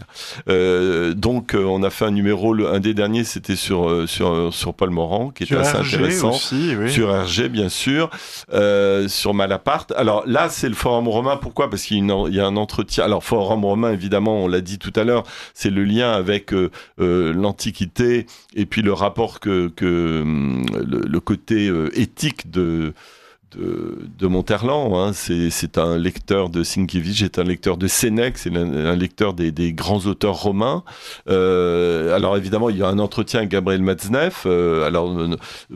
Euh, donc euh, on a fait un numéro, le, un des derniers, c'était sur euh, sur sur Paul Morand, qui était assez
R G
intéressant.
Aussi, oui.
Sur R G, bien sûr, euh, sur Malaparte. Alors là, c'est le Forum romain. Pourquoi ? Parce qu'il y a, une, il y a un entretien. Alors Forum romain, évidemment, on l'a dit tout à l'heure, c'est le lien avec euh, euh, l'Antiquité et puis le rapport que que le, le côté euh, éthique de De, de Monterland, hein. c'est, c'est un lecteur de Sienkiewicz, c'est un lecteur de Sénèque, c'est un, un lecteur des, des grands auteurs romains. Euh, alors évidemment, il y a un entretien avec Gabriel Matzneff. Euh, alors pourquoi ?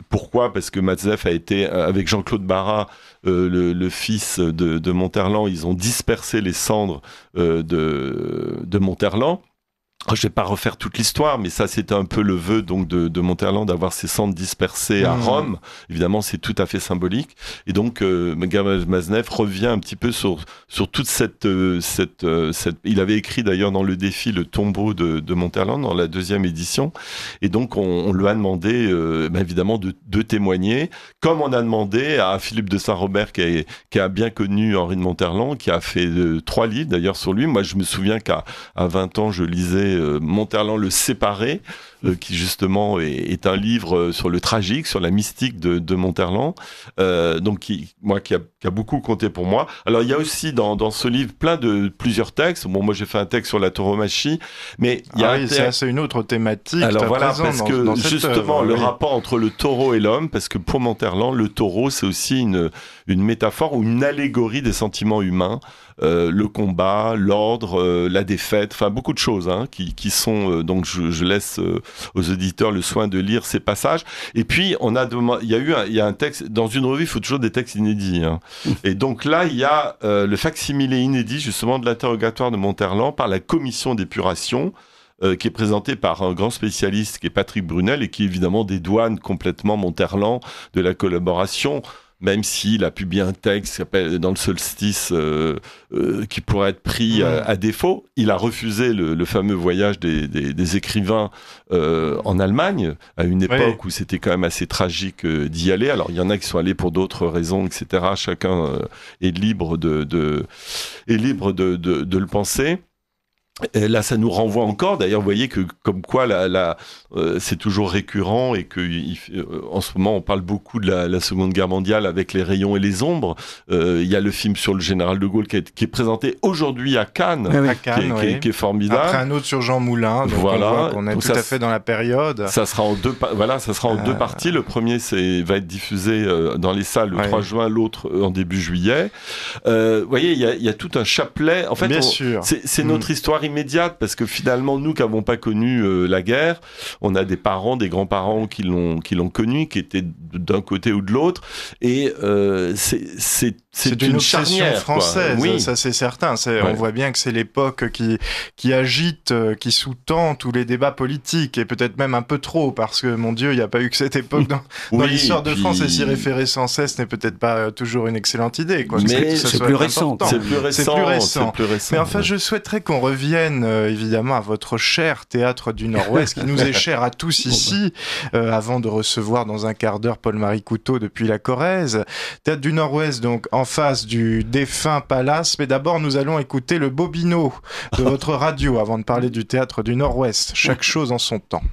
Parce que Matzneff a été, avec Jean-Claude Barras, euh, le, le fils de, de Monterland, ils ont dispersé les cendres euh, de, de Monterland. Je vais pas refaire toute l'histoire, mais ça c'était un peu le vœu donc de, de Monterland d'avoir ses cendres dispersées mmh. à Rome. Évidemment, c'est tout à fait symbolique. Et donc, euh, Gabriel Matzneff revient un petit peu sur sur toute cette euh, cette euh, cette. Il avait écrit d'ailleurs dans le défi le tombeau de, de Monterland dans la deuxième édition. Et donc, on, on lui a demandé, euh, ben évidemment, de, de témoigner, comme on a demandé à Philippe de Saint-Robert qui a qui a bien connu Henri de Monterland, qui a fait euh, trois livres d'ailleurs sur lui. Moi, je me souviens qu'à à vingt ans, je lisais euh, Monterland le séparé, euh, qui justement est, est un livre sur le tragique, sur la mystique de, de Monterland, euh, donc qui, moi, qui a, qui a beaucoup compté pour moi. Alors il y a aussi dans, dans ce livre plein de plusieurs textes. Bon, moi j'ai fait un texte sur la tauromachie, mais il y a
ah
un
oui,
texte...
c'est une autre thématique.
Alors voilà, parce
dans,
que
dans
justement
œuvre,
le
oui.
rapport entre le taureau et l'homme, parce que pour Monterland, le taureau c'est aussi une, une métaphore ou une allégorie des sentiments humains, euh, le combat, l'ordre, euh, la défaite, enfin beaucoup de choses hein, qui, qui sont, euh, donc je, je laisse euh, aux auditeurs le soin de lire ces passages. Et puis on a demandé, il y a eu un, il y a un texte, dans une revue il faut toujours des textes inédits. Hein. Et donc là il y a euh, le facsimilé inédit justement de l'interrogatoire de Monterland par la commission d'épuration, Euh, qui est présenté par un grand spécialiste qui est Patrick Brunel et qui évidemment dédouane complètement Monterland de la collaboration, même s'il a publié un texte qui s'appelle Dans le solstice euh, euh, qui pourrait être pris à, à défaut. Il a refusé le, le fameux voyage des, des, des écrivains euh, en Allemagne à une époque oui. où c'était quand même assez tragique euh, d'y aller. Alors il y en a qui sont allés pour d'autres raisons, et cetera. Chacun euh, est libre de, de, est libre de, de, de le penser. Et là, ça nous renvoie encore. D'ailleurs, vous voyez que comme quoi, la, la, euh, c'est toujours récurrent et que il, euh, en ce moment, on parle beaucoup de la, la Seconde Guerre mondiale avec les rayons et les ombres. Euh, il y a le film sur le général de Gaulle qui est, qui est présenté aujourd'hui à Cannes,
oui, à Cannes
qui, est,
oui.
qui, est, qui est formidable.
Après un autre sur Jean Moulin. Donc
voilà.
On, voit qu'on est
donc
tout
ça,
à fait dans la période.
Ça sera en deux, voilà, ça sera en euh... deux parties. Le premier, c'est va être diffusé euh, dans les salles le oui. trois juin, l'autre euh, en début juillet. Euh, vous voyez, il y a, il y a tout un chapelet. En fait,
Bien
on,
sûr.
c'est, c'est
mmh.
notre histoire immédiate parce que finalement, nous qui n'avons pas connu euh, la guerre, on a des parents, des grands-parents qui l'ont, qui l'ont connu, qui étaient d'un côté ou de l'autre, et euh, c'est, c'est, c'est,
c'est
une,
une
obsession
française,
oui.
ça c'est certain. C'est,
ouais.
On voit bien que c'est l'époque qui, qui agite, qui sous-tend tous les débats politiques, et peut-être même un peu trop, parce que, mon Dieu, il n'y a pas eu que cette époque dans, oui, dans l'histoire de puis... France, et s'y référer sans cesse n'est peut-être pas toujours une excellente idée. Quoi,
mais
c'est,
plus récent.
c'est
plus récent.
C'est plus récent.
C'est plus récent.
Mais enfin, ouais. je souhaiterais qu'on revienne, euh, évidemment, à votre cher Théâtre du Nord-Ouest, qui nous est cher à tous ici, euh, avant de recevoir dans un quart d'heure Paul-Marie Couteau depuis la Corrèze. Théâtre du Nord-Ouest, donc, en face du défunt Palace. Mais d'abord, nous allons écouter le bobino de votre radio avant de parler du Théâtre du Nord-Ouest. Chaque chose en son temps.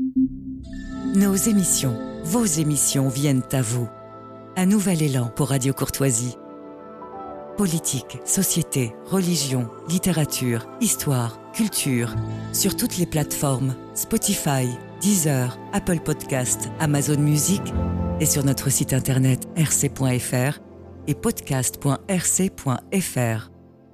Nos émissions, vos émissions viennent à vous. Un nouvel élan pour Radio Courtoisie. Politique, société, religion, littérature, histoire, culture. Sur toutes les plateformes, Spotify, Deezer, Apple Podcast, Amazon Music et sur notre site internet r c point f r et podcast point r c point f r.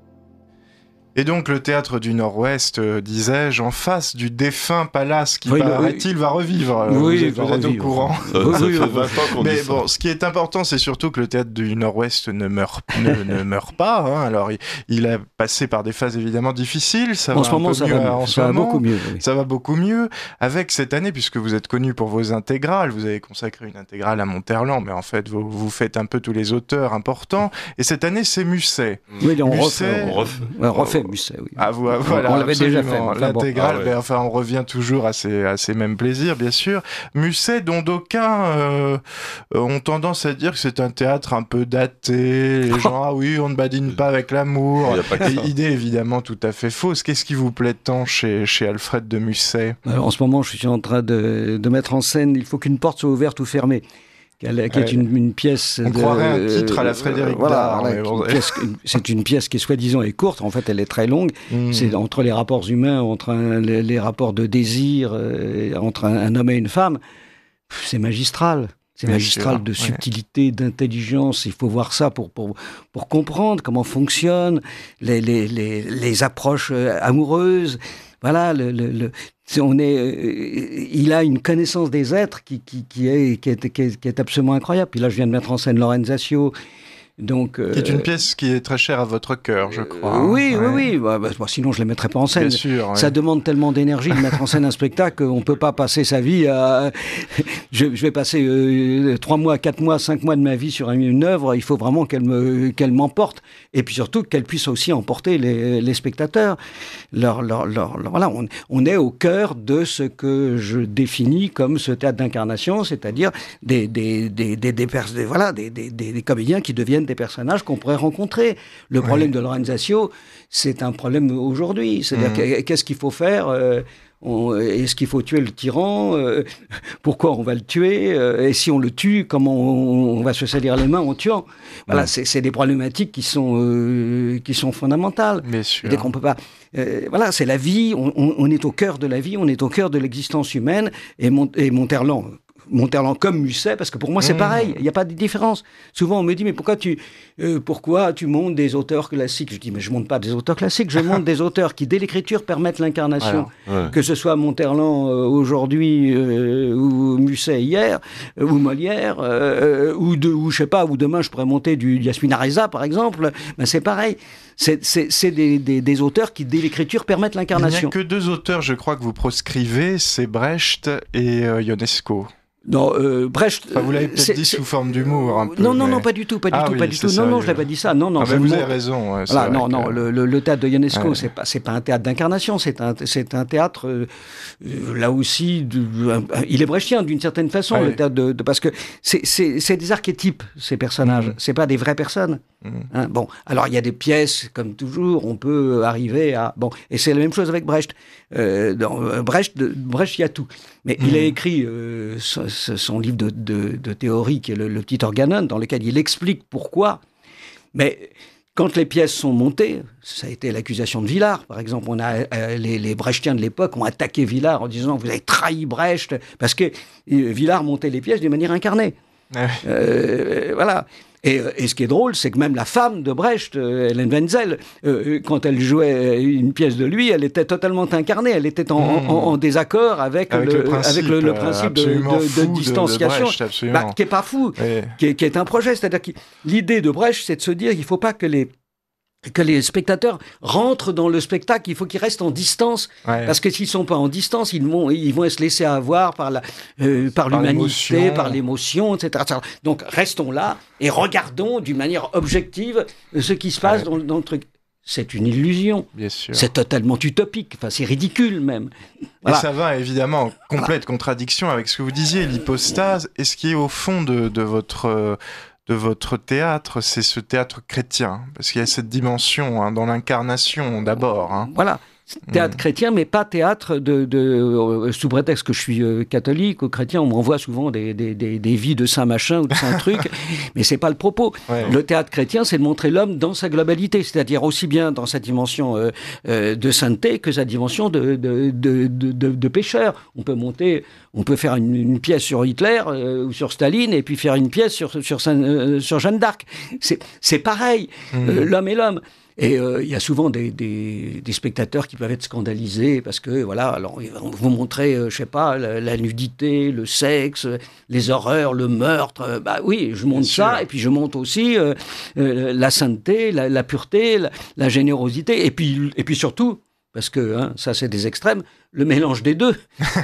Et donc le Théâtre du Nord-Ouest, euh, disais-je, en face du défunt Palace qui,
oui,
paraît-il, oui. va revivre.
Oui,
vous êtes peut-être au courant.
Euh, ça fait vingt ans qu'on
Mais
dit
bon,
ça.
ce qui est important, c'est surtout que le Théâtre du Nord-Ouest ne meurt, ne, ne meurt pas. Hein. Alors, il, il a passé par des phases évidemment difficiles. Ça
en
va
ce moment, ça,
mieux,
va,
en
ça
ce
va
moment.
beaucoup mieux. Oui.
Ça va beaucoup mieux. Avec cette année, puisque vous êtes connu pour vos intégrales, vous avez consacré une intégrale à Monterland, mais en fait, vous, vous faites un peu tous les auteurs importants. Et cette année, c'est Musset.
Oui, on
Musset,
refait, on refait, on refait Musset, oui.
Ah, vous, voilà,
on l'avait déjà fait. Enfin,
l'intégrale,
bon. ah, ouais.
ben, enfin, on revient toujours à ces, à ces mêmes plaisirs, bien sûr. Musset, dont d'aucuns euh, ont tendance à dire que c'est un théâtre un peu daté. Les gens, ah oui, on ne badine pas avec l'amour. Et idée évidemment tout à fait fausse. Qu'est-ce qui vous plaît tant chez, chez Alfred de Musset ?
Alors, en ce moment, je suis en train de, de mettre en scène Il faut qu'une porte soit ouverte ou fermée. Qui est ouais. une, une pièce.
On
de,
croirait un titre à la Frédéric
euh, voilà,
Dard.
voilà,
Bon,
pièce, c'est une pièce qui, soi-disant, est courte. En fait, elle est très longue. Mm. C'est entre les rapports humains, entre un, les, les rapports de désir, euh, entre un, un homme et une femme. C'est magistral. C'est Bien magistral sûr, de subtilité, ouais. d'intelligence. Il faut voir ça pour, pour, pour comprendre comment fonctionnent les, les, les, les approches amoureuses. Voilà, le, le, le, on est, euh, il a une connaissance des êtres qui, qui, qui, est, qui, est, qui, est, qui est absolument incroyable. Puis là, je viens de mettre en scène Lorenzaccio. Donc, euh,
qui est une pièce qui est très chère à votre cœur, je crois.
Euh, oui,
ouais.
oui, oui. Bah, bah, sinon, je ne les mettrais pas en scène.
Bien sûr, ouais.
Ça demande tellement d'énergie de mettre en scène un spectacle qu'on ne peut pas passer sa vie à... je, je vais passer euh, trois mois, quatre mois, cinq mois de ma vie sur une, une œuvre. Il faut vraiment qu'elle, me, qu'elle m'emporte. Et puis surtout, qu'elle puisse aussi emporter les, les spectateurs. Leur, leur, leur, leur, voilà, on, on est au cœur de ce que je définis comme ce théâtre d'incarnation, c'est-à-dire des, des, des, des, des, des, voilà, des, des, des, des comédiens qui deviennent moyenne des personnages qu'on pourrait rencontrer. Le problème ouais. de Lorenzaccio, c'est un problème aujourd'hui. C'est-à-dire mmh. qu'est-ce qu'il faut faire euh, on, Est-ce qu'il faut tuer le tyran euh, Pourquoi on va le tuer euh, Et si on le tue, comment on, on va se salir les mains en tuant Voilà, mmh. c'est, c'est des problématiques qui sont, euh, qui sont fondamentales.
Bien sûr.
Dès qu'on peut pas... Euh, voilà, c'est la vie, on, on, on est au cœur de la vie, on est au cœur de l'existence humaine, et, Mont- et Monterland... Monterland comme Musset, parce que pour moi c'est mmh. pareil, il n'y a pas de différence. Souvent on me dit mais pourquoi tu, euh, pourquoi tu montes des auteurs classiques ? Je dis mais je monte pas des auteurs classiques, je monte des auteurs qui dès l'écriture permettent l'incarnation. Alors, ouais. Que ce soit Monterland euh, aujourd'hui euh, ou Musset hier euh, ou Molière euh, ou de, ou je sais pas, ou demain je pourrais monter du Yasmina Reza par exemple. Ben c'est pareil. C'est, c'est, c'est des, des, des auteurs qui, dès l'écriture, permettent l'incarnation.
Il n'y a que deux auteurs, je crois, que vous proscrivez, c'est Brecht et euh, Ionesco.
Non, euh, Brecht.
Enfin, vous l'avez peut-être
c'est,
dit
c'est...
sous forme d'humour. Un peu,
non, non,
mais...
non, pas du tout, pas du
ah,
tout,
oui,
pas du tout.
Non,
non, non, je l'ai pas dit ça. Non, non.
Ah, ben vous avez raison. Ouais,
voilà, non, non.
que...
Le, le, le théâtre de Ionesco,
ouais.
c'est pas, c'est pas un théâtre d'incarnation. C'est un, c'est un théâtre euh, là aussi. De, euh, il est brechtien d'une certaine façon, ouais. le théâtre de, de parce que c'est, c'est, c'est des archétypes ces personnages. Mmh. C'est pas des vraies personnes. Mmh. Hein, bon, alors il y a des pièces comme toujours. On peut arriver à bon, et c'est la même chose avec Brecht. Euh, dans euh, Brecht, de, Brecht, il y a tout. Mais mmh. il a écrit euh, son, son livre de, de, de théorie, qui est le, le petit Organon, dans lequel il explique pourquoi. Mais quand les pièces sont montées, ça a été l'accusation de Villard, par exemple. On a, euh, les, les Brechtiens de l'époque ont attaqué Villard en disant « Vous avez trahi Brecht », parce que euh, Villard montait les pièces d'une manière incarnée. Ouais. Euh, voilà. Et, et ce qui est drôle, c'est que même la femme de Brecht, euh, Hélène Wenzel, euh, quand elle jouait une pièce de lui, elle était totalement incarnée. Elle était en, mmh. en, en désaccord avec, avec le, le principe, avec le, le principe de, de, de distanciation,
de, de Brecht,
bah, qui est pas fou, ouais. qui, est, qui est un projet. C'est-à-dire que l'idée de Brecht, c'est de se dire qu'il ne faut pas que les que les spectateurs rentrent dans le spectacle, il faut qu'ils restent en distance, ouais. parce que s'ils sont pas en distance, ils vont, ils vont se laisser avoir par la, euh, par, par l'humanité, l'émotion. par l'émotion, et cetera, et cetera. Donc restons là et regardons d'une manière objective ce qui se passe ouais. dans, dans le truc. C'est une illusion.
Bien sûr.
C'est totalement utopique. Enfin, c'est ridicule même.
Voilà. Et ça va évidemment en complète voilà. contradiction avec ce que vous disiez, l'hypostase, et ce qui est au fond de, de votre euh, de votre théâtre, c'est ce théâtre chrétien, parce qu'il y a cette dimension hein, dans l'incarnation d'abord. Hein.
Voilà, théâtre mmh. chrétien, mais pas théâtre de, de euh, sous prétexte que je suis euh, catholique ou chrétien. On m'envoie souvent des, des, des, des vies de saint machin ou de saint truc, mais c'est pas le propos. Ouais. Le théâtre chrétien, c'est de montrer l'homme dans sa globalité, c'est-à-dire aussi bien dans sa dimension euh, euh, de sainteté que sa dimension de, de, de, de, de, de pécheur. On peut monter, on peut faire une, une pièce sur Hitler euh, ou sur Staline et puis faire une pièce sur, sur, Saint, euh, sur Jeanne d'Arc. C'est, c'est pareil, mmh. euh, l'homme et l'homme. Et il euh, y a souvent des, des, des spectateurs qui peuvent être scandalisés parce que, voilà, alors on vous montrer, euh, je sais pas, la, la nudité, le sexe, les horreurs, le meurtre. Euh, bah oui, je montre Bien ça, sûr. Et puis je montre aussi euh, euh, la sainteté, la, la pureté, la, la générosité, et puis, et puis surtout, parce que hein, ça c'est des extrêmes, le mélange des deux.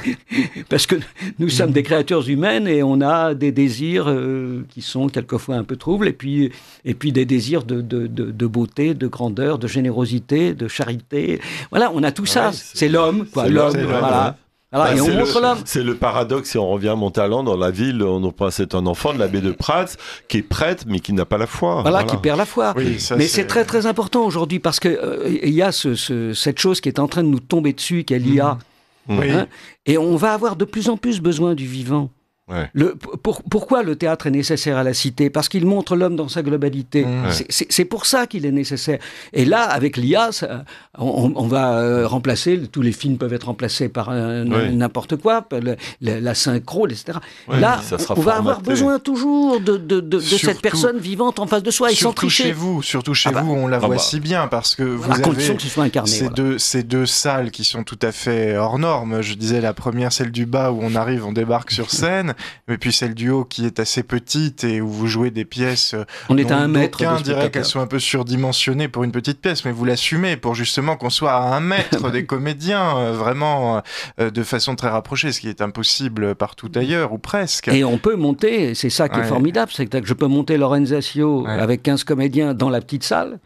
Parce que nous sommes des créatures humaines et on a des désirs euh, qui sont quelquefois un peu troubles, et puis, et puis des désirs de, de, de, de beauté, de grandeur, de générosité, de charité. Voilà, on a tout ça. Ouais, c'est, c'est l'homme, quoi. C'est l'homme, l'homme voilà. Ouais.
Bah,
Voilà, et on montre
le,
l'homme.
C'est le paradoxe, si on revient à Montalent, dans la ville, on c'est un enfant de l'abbé de Prats qui est prêtre, mais qui n'a pas la foi.
Voilà, voilà. qui perd la foi. Oui, ça, mais c'est... c'est très très important aujourd'hui, parce qu'il euh, y a ce, ce, cette chose qui est en train de nous tomber dessus, qu'est l'I A. Mmh. Oui. Hein, et on va avoir de plus en plus besoin du vivant. Ouais. Le, pour, pourquoi le théâtre est nécessaire à la cité ? Parce qu'il montre l'homme dans sa globalité. Mmh. C'est, c'est, c'est pour ça qu'il est nécessaire. Et là, avec l'I A, ça, on, on va euh, remplacer, tous les films peuvent être remplacés par un, ouais. n'importe quoi, le, le, la synchro, et cetera. Ouais, là, on, on va avoir besoin toujours de, de, de, de surtout, cette personne vivante en face de soi, et sans tricher.
Chez vous, surtout chez ah bah, vous, on la ah voit bah, si bien, parce que vous avez
que ce soit incarné,
ces,
voilà.
deux, ces deux salles qui sont tout à fait hors normes. Je disais, la première, celle du bas, où on arrive, on débarque sur scène, mais puis celle du haut qui est assez petite et où vous jouez des pièces.
On est à un mètre.
D'aucuns diraient qu'elles sont un peu surdimensionnées pour une petite pièce, mais vous l'assumez pour justement qu'on soit à un mètre des comédiens, euh, vraiment euh, de façon très rapprochée, ce qui est impossible partout ailleurs, ou presque.
Et on peut monter, c'est ça qui ouais. est formidable, c'est que je peux monter Lorenzaccio ouais. avec quinze comédiens dans la petite salle. Ouais.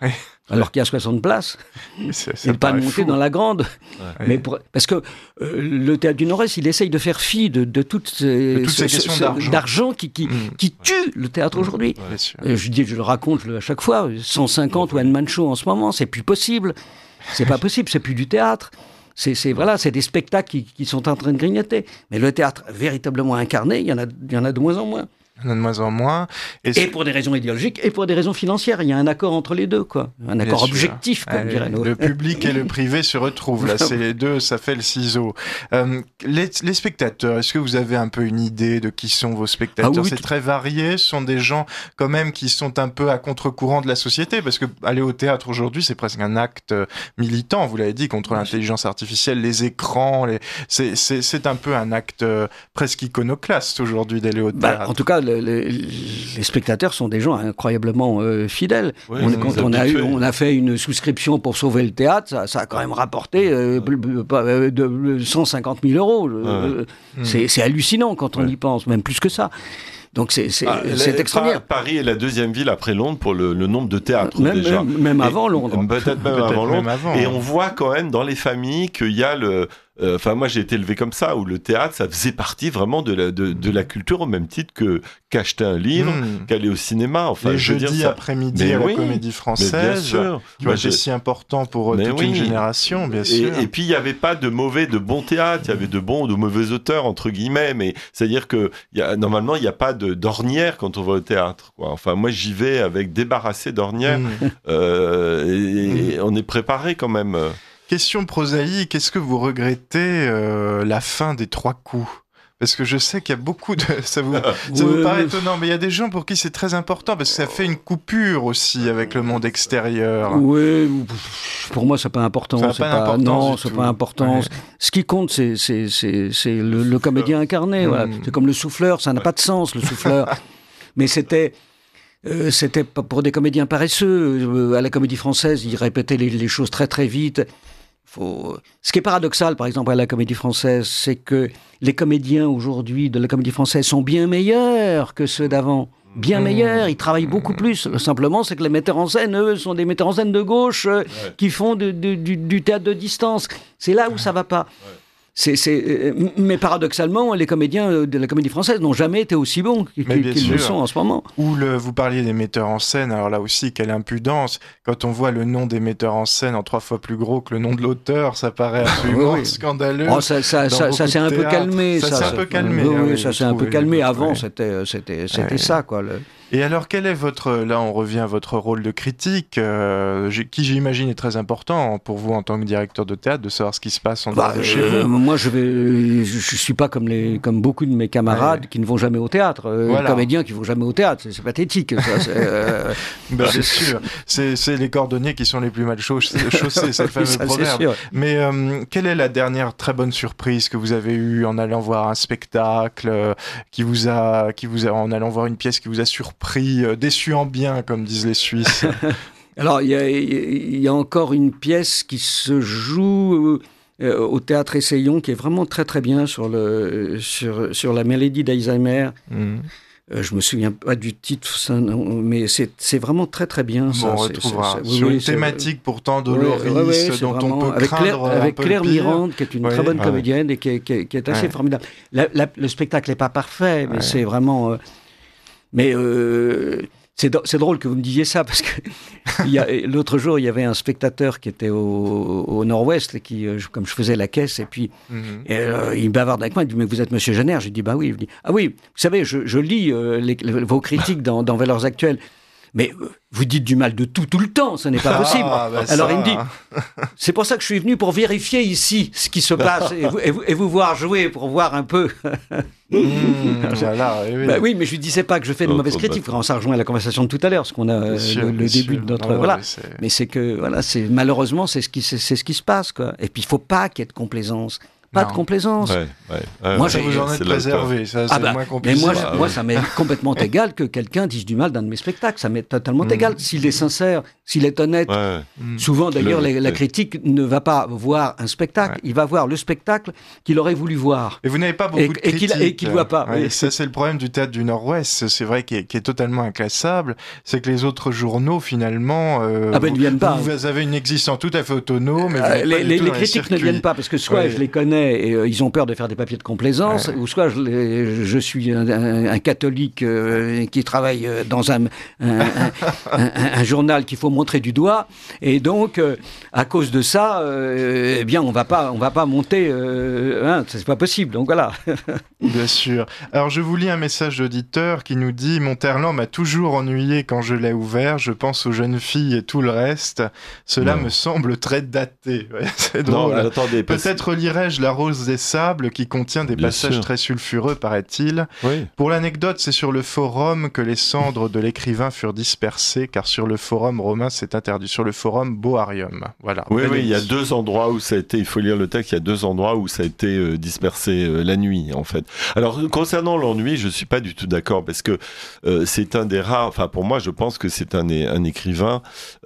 alors qu'il y a soixante places,
ça, ça
et pas de monter
fou.
dans la grande.
Ouais.
Mais pour, parce que euh, le Théâtre du Nord-Est, il essaye de faire fi de, de toutes ces,
de toutes ces
ce,
questions
ce,
d'argent,
d'argent qui, qui,
mmh.
qui tuent le théâtre aujourd'hui.
Bien sûr.
Euh, je, dis, je le raconte à chaque fois, cent cinquante one-man show en ce moment, c'est plus possible. C'est pas possible, c'est plus du théâtre. C'est, c'est, voilà, c'est des spectacles qui, qui sont en train de grignoter. Mais le théâtre véritablement incarné, il y en a, il y en a de moins en moins.
Il y en a de moins en moins.
Et, et pour des raisons idéologiques et pour des raisons financières. Il y a un accord entre les deux, quoi. Un accord
Bien
objectif,
sûr.
comme
Allez,
dirait
le public et le privé se retrouvent. Là, c'est les deux, ça fait le ciseau. Euh, les, les spectateurs, est-ce que vous avez un peu une idée de qui sont vos spectateurs?
Ah oui,
c'est
tout...
très varié. Ce sont des gens, quand même, qui sont un peu à contre-courant de la société. Parce que aller au théâtre aujourd'hui, c'est presque un acte militant. Vous l'avez dit, contre l'intelligence artificielle, les écrans. Les... C'est, c'est, c'est un peu un acte presque iconoclaste aujourd'hui d'aller au théâtre.
Bah, en tout cas, le, le, les spectateurs sont des gens incroyablement euh, fidèles.
Oui,
on, quand on a, eu, on a fait une souscription pour sauver le théâtre, ça, ça a quand même rapporté euh, ouais. de cent cinquante mille euros. Ouais. C'est, c'est hallucinant quand on ouais. y pense, même plus que ça. Donc c'est, c'est,
ah,
c'est extraordinaire.
Paris est la deuxième ville après Londres pour le, le nombre de théâtres
même,
déjà.
Même, même avant Londres.
Peut-être même
Peut-être
avant
même
Londres.
avant,
et
hein.
on voit quand même dans les familles qu'il y a le... Enfin, euh, moi, j'ai été élevé comme ça, où le théâtre, ça faisait partie vraiment de la, de, de la culture, au même titre que qu'acheter un livre, mmh. qu'aller au cinéma. Enfin,
les
je veux
jeudis
dire, ça...
après-midi
mais
à
oui,
la Comédie Française,
sûr.
qui ont été si important pour mais toute oui. une génération, bien
et,
sûr.
Et puis, il n'y avait pas de mauvais, de bon théâtre, il y avait de bons ou de mauvais auteurs, entre guillemets, mais c'est-à-dire que y a, normalement, il n'y a pas de, d'ornière quand on va au théâtre, quoi. Enfin, moi, j'y vais avec débarrassé d'ornière, mmh. euh, et, et mmh. on est préparé quand même.
Question prosaïque, est-ce que vous regrettez euh, la fin des trois coups ? Parce que je sais qu'il y a beaucoup de... Ça vous, ça ouais, vous paraît étonnant, mais il y a des gens pour qui c'est très important, parce que ça fait une coupure aussi avec le monde extérieur.
Oui, pour moi, c'est pas important.
Ça n'a
c'est
pas
pas...
d'importance
Non,
du
c'est
tout.
pas important. Ouais. Ce qui compte, c'est, c'est, c'est, c'est le, le, le comédien incarné. Mmh. Voilà. C'est comme le souffleur, ça n'a ouais. pas de sens, le souffleur. Mais c'était... Euh, c'était pour des comédiens paresseux. Euh, à la Comédie Française, ils répétaient les, les choses très très vite. Faut... Ce qui est paradoxal, par exemple, à la Comédie Française, c'est que les comédiens aujourd'hui de la Comédie Française sont bien meilleurs que ceux d'avant. Bien mmh. meilleurs, ils travaillent beaucoup plus. Simplement, c'est que les metteurs en scène, eux, sont des metteurs en scène de gauche euh, ouais. qui font de, de, du, du théâtre de distance. C'est là où ça va pas. Ouais. C'est, c'est, mais paradoxalement, les comédiens de la Comédie Française n'ont jamais été aussi bons qu'ils, qu'ils le sont en ce moment.
Ou le, vous parliez des metteurs en scène, alors là aussi, quelle impudence. Quand on voit le nom des metteurs en scène en trois fois plus gros que le nom de l'auteur, ça paraît absolument oui, oui. scandaleux.
Oh, ça, ça, ça, ça s'est un peu calmé.
Ça,
ça
s'est un peu calmé.
Oui, oui,
oui,
ça s'est un peu calmé. Avant,
ouais.
c'était, c'était, c'était
ouais.
ça, quoi. Le...
Et alors, quel est votre... Là, on revient à votre rôle de critique, euh, qui, j'imagine, est très important pour vous, en tant que directeur de théâtre, de savoir ce qui se passe en dehors
bah,
de chez
euh,
vous.
Moi, je vais... Je suis pas comme, les, comme beaucoup de mes camarades ouais. qui ne vont jamais au théâtre. Euh, voilà. Les comédiens qui vont jamais au théâtre, c'est, c'est pathétique. Ça, c'est, euh...
ben, c'est sûr. C'est, c'est les cordonniers qui sont les plus mal chaussés, chaussés, c'est le fameux
ça,
proverbe.
C'est sûr.
Mais euh, quelle est la dernière très bonne surprise que vous avez eue en allant voir un spectacle, euh, qui vous a, qui vous a, en allant voir une pièce qui vous a surpris, euh, déçu en bien, comme disent les Suisses?
Alors, il y, y a encore une pièce qui se joue euh, au Théâtre Essayons, qui est vraiment très très bien sur, le, sur, sur la maladie d'Alzheimer. Mmh. Euh, je me souviens pas du titre, ça, non, mais c'est, c'est vraiment très très bien.
Bon,
ça,
on
c'est,
retrouvera.
c'est, c'est,
sur
oui,
une
c'est,
thématique pourtant doloriste, ouais, ouais, ouais, dont
vraiment,
on peut
avec
craindre
Claire,
un
avec
peu
Claire
le pire.
Mirande, qui est une
ouais,
très bonne
ouais.
comédienne et qui est, qui est, qui est assez ouais. formidable. La, la, le spectacle n'est pas parfait, mais
ouais.
c'est vraiment... Euh, mais... Euh, C'est, c'est drôle que vous me disiez ça, parce que il y a, l'autre jour, il y avait un spectateur qui était au, au Nord-Ouest, et qui, comme je faisais la caisse, et puis mm-hmm. et, euh, il bavarde avec moi, il dit « Mais vous êtes Monsieur Jenner ?» Je lui dis « Bah oui. » Il me dit « Ah oui, vous savez, je, je lis euh, les, les, vos critiques dans, dans Valeurs Actuelles. » Mais euh, vous dites du mal de tout, tout le temps, ce n'est pas possible. Ah, bah Alors ça... il me dit, c'est pour ça que je suis venu pour vérifier ici ce qui se passe et vous, et vous, et vous voir jouer pour voir un peu.
mmh, voilà, oui.
Bah oui, mais je lui disais pas que je fais de oh, mauvaises critiques. Bah... Ça rejoint la conversation de tout à l'heure, parce qu'on a sûr, le, le début de notre... Non, voilà. Mais c'est... mais c'est que, voilà, c'est, malheureusement, c'est ce qui, c'est, c'est ce qui se passe, quoi. Et puis, il faut pas qu'il y ait de complaisance. Pas
non.
de complaisance.
Ouais, ouais, ouais,
moi,
ça vous en êtes préservé, ça, c'est
ah bah,
moins compliqué.
Mais moi, je, moi, ça m'est complètement égal que quelqu'un dise du mal d'un de mes spectacles. Ça m'est totalement mmh. égal. S'il est sincère, s'il est honnête. Ouais. Souvent, d'ailleurs, le, la, la critique ne va pas voir un spectacle. Ouais. Il va voir le spectacle qu'il aurait voulu voir.
Et vous n'avez pas beaucoup
et,
de critiques.
Et qu'il, et qu'il voit pas.
Ouais,
oui.
Ça, c'est le problème du théâtre du Nord-Ouest. C'est vrai qui est, qui est totalement inclassable. C'est que les autres journaux, finalement, euh,
ah ben,
vous,
ne viennent pas.
Vous avez une existence tout à fait autonome.
Euh, les les, les critiques ne viennent pas parce que soit ouais. je les connais et euh, ils ont peur de faire des papiers de complaisance, ouais. ou soit je, les, je suis un, un, un catholique euh, qui travaille dans un, un, un, un, un journal qu'il faut montrer du doigt, et donc euh, à cause de ça, euh, eh bien on va pas, on va pas monter, euh, hein, c'est pas possible. Donc voilà.
Bien sûr. Alors je vous lis un message d'auditeur qui nous dit: Monterland m'a toujours ennuyé quand je l'ai ouvert. Je pense aux jeunes filles et tout le reste. Cela non. me semble très daté. Ouais, c'est drôle.
Non, attendez,
peut-être parce... lirai-je La Rose des Sables, qui contient des Bien passages sûr. très sulfureux, paraît-il.
Oui.
Pour l'anecdote, c'est sur le forum que les cendres de l'écrivain furent dispersées, car sur le forum romain, c'est interdit. Sur le forum Boarium. Voilà.
Oui, oui, il y a deux endroits où ça a été, il faut lire le texte, il y a deux endroits où ça a été euh, dispersé euh, la nuit, en fait. Alors, concernant l'ennui, je suis pas du tout d'accord, parce que euh, c'est un des rares, enfin, pour moi, je pense que c'est un, un écrivain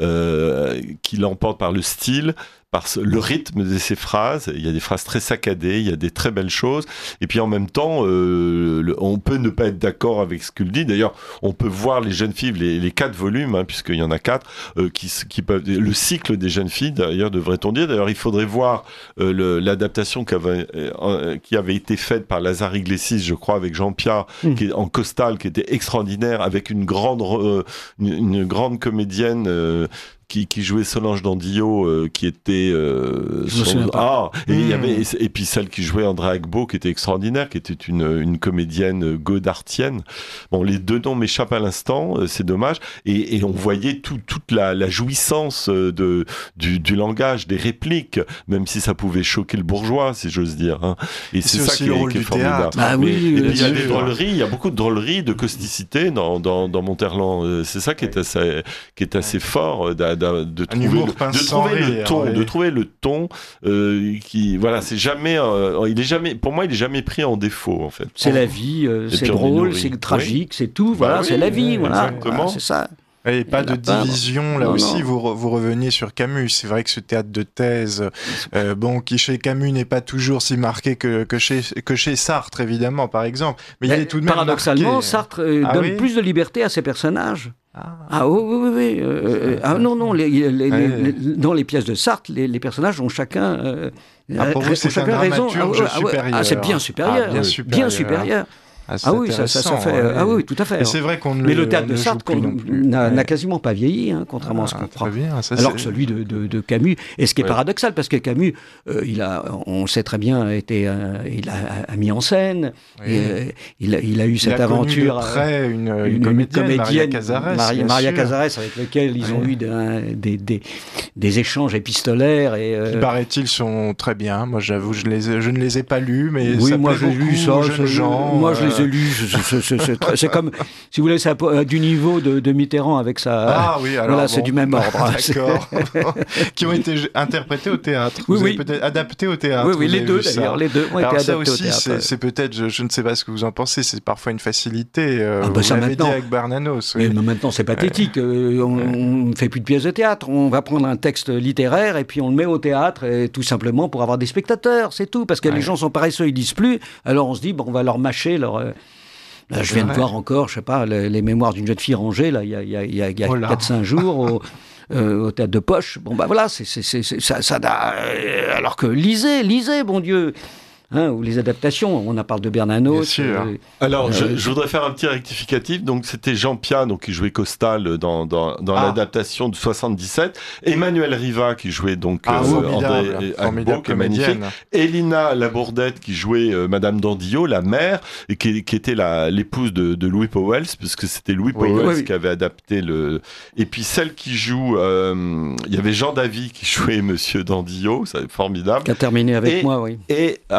euh, qui l'emporte par le style, par le rythme de ses phrases. Il y a des phrases très saccadées, il y a des très belles choses, et puis en même temps euh, le, on peut ne pas être d'accord avec ce qu'il dit. D'ailleurs, on peut voir les jeunes filles, les, les quatre volumes, hein, puisqu'il y en a quatre, euh, qui, qui peuvent, le cycle des jeunes filles, d'ailleurs, devrait-on dire. D'ailleurs, il faudrait voir euh, le, l'adaptation qui avait, euh, qui avait été faite par Lazare Iglesias, je crois, avec Jean Piat, mmh. qui est en costal, qui était extraordinaire, avec une grande, euh, une, une grande comédienne euh, Qui, qui jouait Solange Dandillot, euh, qui était euh, son... ah et il mmh. y avait et, et puis celle qui jouait André Agbo, qui était extraordinaire, qui était une une comédienne godartienne. Bon, les deux noms m'échappent à l'instant, euh, c'est dommage. Et, et on voyait tout, toute la, la jouissance de du, du langage, des répliques, même si ça pouvait choquer le bourgeois, si j'ose dire. Hein. Et c'est, c'est ça qui est, qui est formidable.
Ah oui.
Et puis il y a des drôleries, il y a beaucoup de drôleries, de causticité dans dans dans Monterland. C'est ça qui est assez qui est assez fort. De, de trouver, le, de trouver rire, le ton, ouais. de trouver le ton euh, qui, voilà, c'est jamais, euh, il est jamais, pour moi, il est jamais pris en défaut en fait.
C'est la vie, euh, c'est drôle, c'est tragique, oui. c'est tout, voilà, bah, oui, c'est la vie, voilà, voilà, c'est ça.
Et pas de division, là non, aussi, non. Vous, vous reveniez sur Camus. C'est vrai que ce théâtre de thèse, euh, bon, qui chez Camus n'est pas toujours si marqué que, que, chez, que chez Sartre, évidemment, par exemple. Mais, Mais il est tout de même
paradoxalement,
marqué.
Sartre euh, ah, donne oui plus de liberté à ses personnages. Ah, ah oui, oui, oui. Euh, ah non, non, les, les, les, ouais. les, dans les pièces de Sartre, les, les personnages ont chacun, euh,
ah, pour vous, c'est
chacun
un
raison.
dramaturge
Ah,
supérieur.
Ah, c'est bien supérieur.
Ah, bien supérieur.
Bien supérieur.
Ah,
ah oui, ça, ça, ça fait. Ouais. Ah oui, tout à fait.
Et c'est vrai qu'on ne
Mais
le,
le théâtre de Sartre n'a, ouais. n'a quasiment pas vieilli, hein, contrairement ah, à ce qu'on croit.
Bien, ça,
alors c'est... que celui de, de, de Camus, et ce qui est ouais. paradoxal, parce que Camus, euh, il a, on sait très bien, été, euh, il a, a mis en scène, oui. et, euh, il, a, il a eu il cette
a
aventure.
De près une, une, une comédienne, comédienne, Maria Cazares,
Maria, Maria Cazares, avec laquelle ils ont ouais. eu des, des, des, des échanges épistolaires et euh...
qui paraît-il sont très bien. Moi, j'avoue, je, les, je ne les ai pas lus, mais
oui,
ça
moi
plaît
j'ai lu ça.
Jeunes gens,
moi, je les ai lus. C'est, c'est, c'est, très, c'est comme, si vous voulez, ça a du niveau de, de Mitterrand avec sa.
Ah oui, alors.
Voilà,
bon,
c'est du même ordre.
D'accord. Qui ont été interprétés au théâtre.
Oui,
vous
oui.
Avez peut-être adaptés au théâtre.
Oui, oui, les deux d'ailleurs. Les deux ont
alors
été
ça
adaptés
aussi,
au théâtre.
C'est, c'est peut-être, je, je ne sais pas ce que vous en pensez, c'est parfois une facilité. Euh,
ah bah
vous l'avez
maintenant,
dit avec Bernanos. Oui.
Mais maintenant, c'est pathétique. Euh, on ne fait plus de pièces de théâtre. On va prendre un texte littéraire et puis on le met au théâtre, et tout simplement pour avoir des spectateurs, c'est tout. Parce que ouais. les gens sont paresseux, ils lisent plus. Alors on se dit, bon, on va leur mâcher leur. Euh, Là, je viens de voir encore, je sais pas, les, les mémoires d'une jeune fille rangée, là, il y a, il y a, il y a, il y a oh quatre cinq jours, au, euh, au théâtre de Poche. Bon, bah voilà, c'est, c'est, c'est, c'est, ça, ça euh, alors que lisez, lisez, bon Dieu. Hein, ou les adaptations, on a parlé de Bernanos.
Euh,
Alors,
euh,
je, je voudrais faire un petit rectificatif. Donc, c'était Jean Piat, donc qui jouait Costal dans dans, dans ah. l'adaptation de soixante-dix-sept. Emmanuel Riva qui jouait donc
ah,
euh, André Agbo, qui est magnifique. Elina Labourdette qui jouait euh, Madame Dandillot, la mère, et qui, qui était la l'épouse de, de Louis Pauwels, puisque c'était Louis oui, Pauwels oui. qui avait adapté le. Et puis celle qui joue, euh, il y avait Jean Davy qui jouait Monsieur Dandillot, c'est formidable.
Qui a terminé avec
et,
moi, oui.
Et ah oui.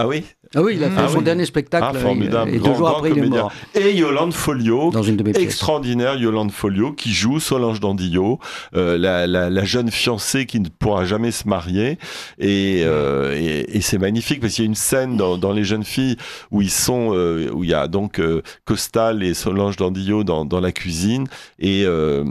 Ah oui, il a fait
ah
son
oui.
dernier spectacle.
Ah, formidable.
Et deux
grand,
jours
grand
après, il est
comédien.
mort.
Et Yolande Folliot,
dans une de mes pièces.
extraordinaire Yolande Folliot, qui joue Solange Dandillot, euh, la, la, la jeune fiancée qui ne pourra jamais se marier. Et, euh, et, et c'est magnifique parce qu'il y a une scène dans, dans Les Jeunes Filles où ils sont, euh, où il y a donc euh, Costal et Solange Dandillot dans, dans la cuisine. Et euh,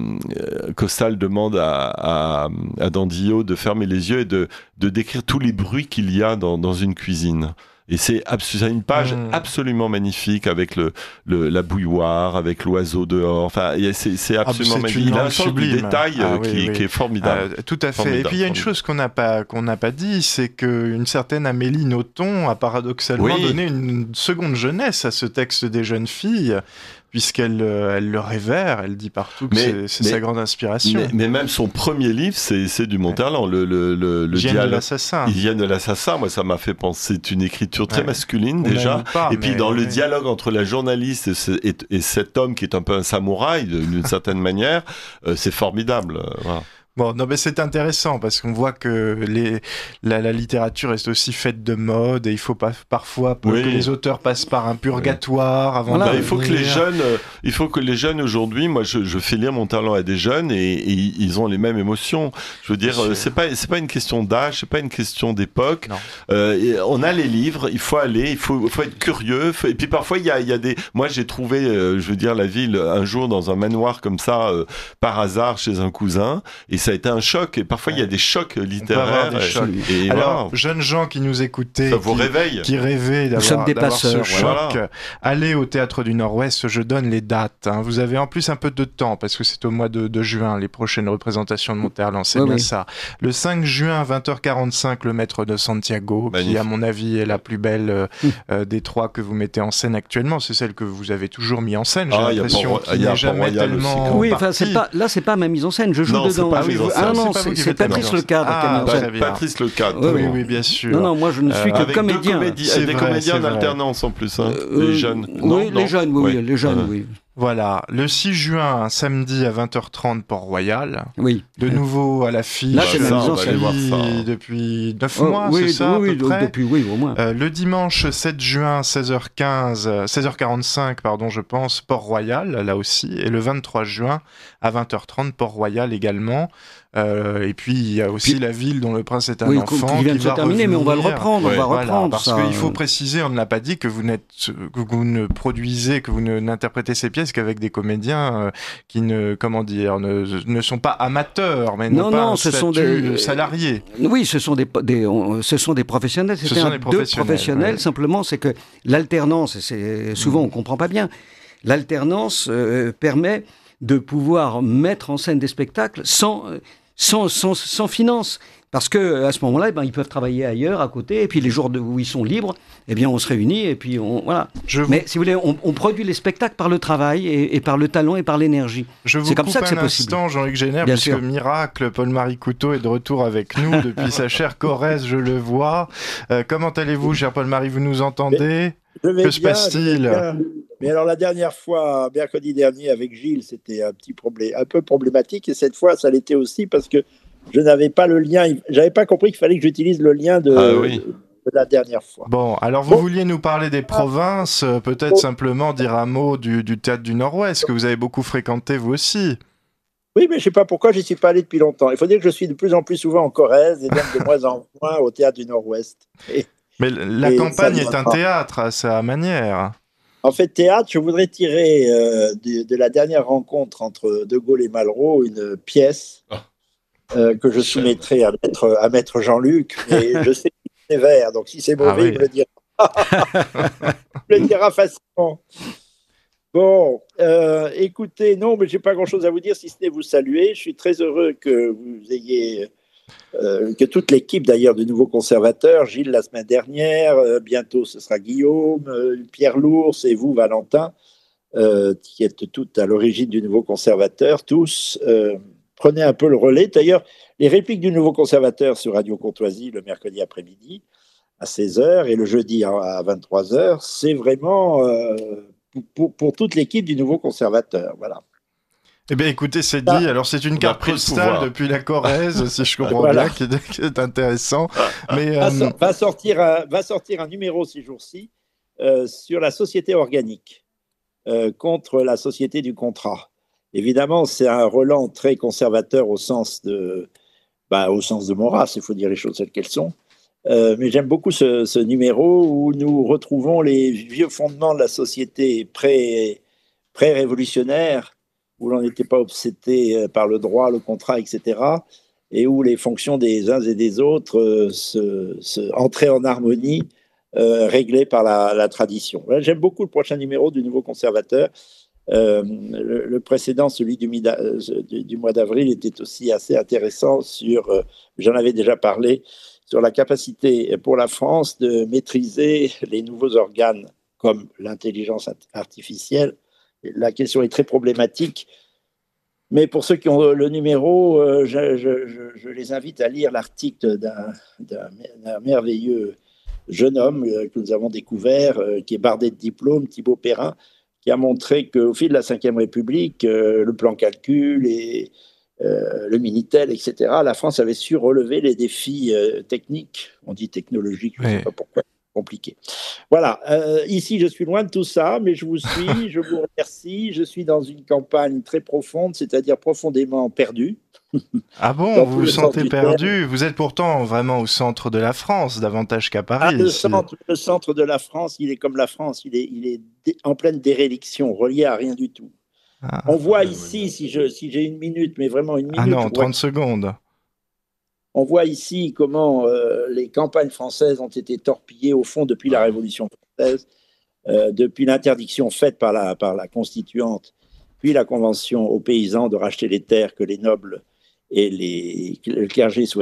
Costal demande à, à, à Dandillot de fermer les yeux et de, de décrire tous les bruits qu'il y a dans, dans une cuisine. Et c'est absolument une page mmh. absolument magnifique avec le, le la bouilloire, avec l'oiseau dehors. Enfin, c'est, c'est absolument
ah,
magnifique. Il a un sens du détail
ah,
euh,
oui,
qui,
oui.
qui est formidable.
Euh, tout à fait.
Formidable,
Et puis il y a une
formidable.
chose qu'on n'a pas qu'on n'a pas dit, c'est qu'une certaine Amélie Nothomb a paradoxalement
oui.
donné une seconde jeunesse à ce texte des jeunes filles. Puisqu'elle elle le révère, elle dit partout que mais, c'est, c'est mais, sa grande inspiration.
Mais, mais même son premier livre, c'est, c'est du Monterland, le, le, le, le
Hygiène
dialogue.
de l'assassin.
Hygiène de l'assassin, moi ça m'a fait penser, c'est une écriture très ouais. masculine
On
déjà.
Pas,
et puis dans
ouais.
le dialogue entre la journaliste et, ce, et, et cet homme qui est un peu un samouraï d'une certaine manière, euh, c'est formidable. Euh, voilà.
Bon, non, mais c'est intéressant parce qu'on voit que les, la, la littérature est aussi faite de mode et il faut pas parfois oui. que les auteurs passent par un purgatoire oui. avant.
Voilà,
de
il faut
venir.
que les jeunes, euh, il faut que les jeunes aujourd'hui, moi, je, je fais lire Monterland à des jeunes et, et ils ont les mêmes émotions. Je veux dire, euh, c'est pas, c'est pas une question d'âge, c'est pas une question d'époque. Euh, et on a les livres, il faut aller, il faut, faut être curieux. Faut, et puis parfois il y a, il y a des, moi j'ai trouvé, euh, je veux dire, la ville un jour dans un manoir comme ça euh, par hasard chez un cousin et ça a été un choc et parfois il y a des chocs littéraires.
Des chocs.
Et, et
alors,
voilà.
jeunes gens qui nous écoutaient,
ça vous
qui,
réveille.
qui rêvaient d'avoir,
des
d'avoir
passeurs,
ce choc,
voilà.
allez au Théâtre du Nord-Ouest, je donne les dates. Hein. Vous avez en plus un peu de temps parce que c'est au mois de, de juin, les prochaines représentations de Monterland, c'est oui, bien oui. ça. Le cinq juin, vingt heures quarante-cinq, le Maître de Santiago, magnifique. Qui à mon avis est la plus belle euh, mmh. euh, des trois que vous mettez en scène actuellement. C'est celle que vous avez toujours mis en scène, j'ai
ah,
l'impression qu'il n'est jamais tellement
Oui, enfin, c'est pas, là c'est pas ma mise en scène, je joue
non,
dedans.
C'est pas
je... Ah non, c'est, c'est Patrice Lecadre
ah,
qui a mis en
bah,
scène.
Patrice Lecadre.
Oui, oui, oui, bien sûr.
Non, non, moi je ne suis euh, que
avec
comédien.
Comédi- c'est des vrai, comédiens d'alternance en plus, hein, euh, les jeunes.
Oui,
non,
les
non.
jeunes, oui, ouais. les jeunes, oui.
Voilà, le six juin, un samedi à vingt heures trente, Port-Royal.
Oui.
De nouveau à l'affiche.
Là, c'est
ça,
la mise en scène.
Depuis neuf
oh,
mois,
oui,
c'est ça,
oui,
à peu près
depuis, oui, au moins.
Euh, le dimanche sept juin, seize heures quinze, seize heures quarante-cinq, pardon, je pense, Port-Royal, là aussi. Et le vingt-trois juin, à vingt heures trente, Port-Royal également. Euh, et puis il y a aussi puis, la ville dont le prince est un
oui,
enfant
qui vient
qui
de se
va
terminer,
revenir.
mais on va le reprendre,
ouais,
on va
voilà,
reprendre
parce
ça.
qu'il faut préciser, on ne l'a pas dit, que vous n'êtes, que vous ne produisez, que vous ne, n'interprétez ces pièces qu'avec des comédiens euh, qui ne, comment dire, ne, ne sont pas amateurs, mais
non,
non, pas
non,
un
ce
statut
sont des
salariés.
Oui, ce sont des, des on, ce sont des professionnels. C'était un,
des professionnels,
deux professionnels. Ouais. Simplement, c'est que l'alternance, c'est souvent mmh. on comprend pas bien. L'alternance euh, permet de pouvoir mettre en scène des spectacles sans Sans, sans, sans finance, parce que à ce moment-là, eh ben, ils peuvent travailler ailleurs, à côté, et puis les jours de, où ils sont libres, eh bien, on se réunit, et puis on, voilà. Je Mais vous... si vous voulez, on, on produit les spectacles par le travail, et, et par le talent, et par l'énergie.
Je vous
c'est comme
coupe
ça que
un
c'est possible.
instant, Jean-Luc Génère,
Bien
puisque
sûr.
Miracle, Paul-Marie Couteau est de retour avec nous depuis sa chère Corrèze, je le vois. Euh, comment allez-vous, cher Paul-Marie, vous nous entendez ?
Je vais
Que se
bien,
passe-t-il ?
je vais bien. Mais alors la dernière fois, mercredi dernier, avec Gilles, c'était un petit problème, un peu problématique, et cette fois, ça l'était aussi parce que je n'avais pas le lien, j'avais pas compris qu'il fallait que j'utilise le lien de,
ah, oui.
de la dernière fois.
Bon, alors vous bon. vouliez nous parler des provinces, peut-être bon. simplement dire un mot du, du Théâtre du Nord-Ouest, que vous avez beaucoup fréquenté vous aussi.
Oui, mais je ne sais pas pourquoi je n'y suis pas allé depuis longtemps. Il faut dire que je suis de plus en plus souvent en Corrèze et donc de moins en moins au Théâtre du Nord-Ouest. Et,
mais la campagne est un pas. théâtre à sa manière.
En fait, théâtre, je voudrais tirer euh, de, de la dernière rencontre entre De Gaulle et Malraux une pièce oh. euh, que je soumettrai à maître, à maître Jean-Luc. Et je sais qu'il est sévère, donc si c'est mauvais, ah oui. il me le dira. il me le dira facilement. Bon, euh, écoutez, non, mais je n'ai pas grand-chose à vous dire, si ce n'est vous saluer. Je suis très heureux que vous ayez... Euh, que toute l'équipe d'ailleurs du Nouveau Conservateur, Gilles la semaine dernière, euh, bientôt ce sera Guillaume, euh, Pierre Lours et vous Valentin, euh, qui êtes toutes à l'origine du Nouveau Conservateur, tous, euh, prenez un peu le relais. D'ailleurs, les répliques du Nouveau Conservateur sur Radio Courtoisie le mercredi après-midi à seize heures et le jeudi à vingt-trois heures, c'est vraiment euh, pour, pour toute l'équipe du Nouveau Conservateur, voilà.
Eh bien, écoutez, c'est dit. Alors, c'est une carte postale depuis la Corrèze, si je comprends voilà. bien, qui est, qui est intéressant. Mais,
va,
euh...
so- va, sortir un, va sortir un numéro ces jours-ci euh, sur la société organique euh, contre la société du contrat. Évidemment, c'est un relan très conservateur au sens de, bah, au sens de Maurras, il faut dire les choses telles qu'elles sont. Euh, mais j'aime beaucoup ce, ce numéro où nous retrouvons les vieux fondements de la société pré, pré-révolutionnaire, où l'on n'était pas obsédé par le droit, le contrat, et cetera, et où les fonctions des uns et des autres euh, se, se entraient en harmonie, euh, réglées par la, la tradition. Voilà, j'aime beaucoup le prochain numéro du Nouveau Conservateur. Euh, le, le précédent, celui du, mi- du, du mois d'avril, était aussi assez intéressant sur, euh, j'en avais déjà parlé, sur la capacité pour la France de maîtriser les nouveaux organes comme l'intelligence artificielle. La question est très problématique, mais pour ceux qui ont le numéro, euh, je, je, je, je les invite à lire l'article d'un, d'un, d'un merveilleux jeune homme euh, que nous avons découvert, euh, qui est bardé de diplômes, Thibaut Perrin, qui a montré qu'au fil de la cinquième République, euh, le plan calcul et euh, le Minitel, et cetera, la France avait su relever les défis euh, techniques, on dit technologiques, je ne sais pas pourquoi. Compliqué. Voilà, euh, ici je suis loin de tout ça, mais je vous suis, je vous remercie. Je suis dans une campagne très profonde, c'est-à-dire profondément perdue.
Ah bon, vous vous sentez perdu? Vous êtes pourtant vraiment au centre de la France, davantage qu'à Paris.
Ah, le, centre, le centre de la France, il est comme la France, il est, il est dé, en pleine déréliction, relié à rien du tout. Ah, On voit ici, oui. si, je, si j'ai une minute, mais vraiment une minute.
Ah non, trente secondes.
On voit ici comment euh, les campagnes françaises ont été torpillées au fond depuis la Révolution française, euh, depuis l'interdiction faite par la, par la Constituante, puis la Convention aux paysans de racheter les terres que les nobles et les, le clergé soient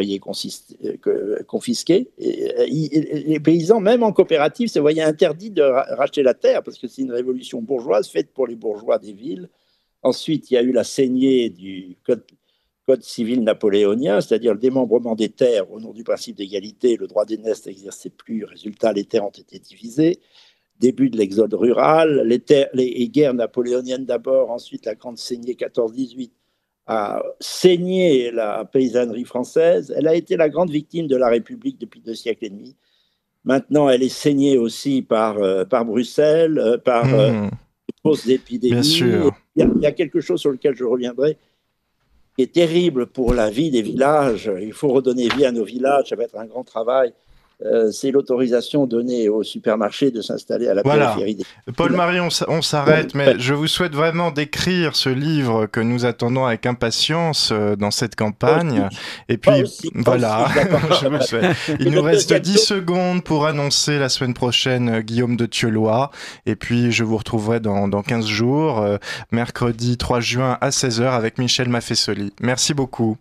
confisqués. Et, et, les paysans, même en coopérative, se voyaient interdits de racheter la terre parce que c'est une révolution bourgeoise faite pour les bourgeois des villes. Ensuite, il y a eu la saignée du code Code civil napoléonien, c'est-à-dire le démembrement des terres au nom du principe d'égalité, le droit d'aînesse n'exerçait plus, résultat, les terres ont été divisées, début de l'exode rural, les, terres, les, les guerres napoléoniennes d'abord, ensuite la grande saignée quatorze dix-huit a saigné la paysannerie française, elle a été la grande victime de la République depuis deux siècles et demi. Maintenant, elle est saignée aussi par, euh, par Bruxelles, euh, par mmh. euh, cause d'épidémie.
Bien sûr.
Il y, a, il y a quelque chose sur lequel je reviendrai, qui est terrible pour la vie des villages. Il faut redonner vie à nos villages, ça va être un grand travail. Euh, c'est l'autorisation donnée aux supermarchés de s'installer à la
voilà.
périphérie. Des...
Paul-Marie, on, on s'arrête, mais je vous souhaite vraiment d'écrire ce livre que nous attendons avec impatience euh, dans cette campagne. Aussi. Et puis, aussi, voilà, je me souhaite. Il nous reste dix secondes pour annoncer la semaine prochaine euh, Guillaume de Thieulois. Et puis, je vous retrouverai dans, dans quinze jours, euh, mercredi trois juin à seize heures avec Michel Maffesoli. Merci beaucoup.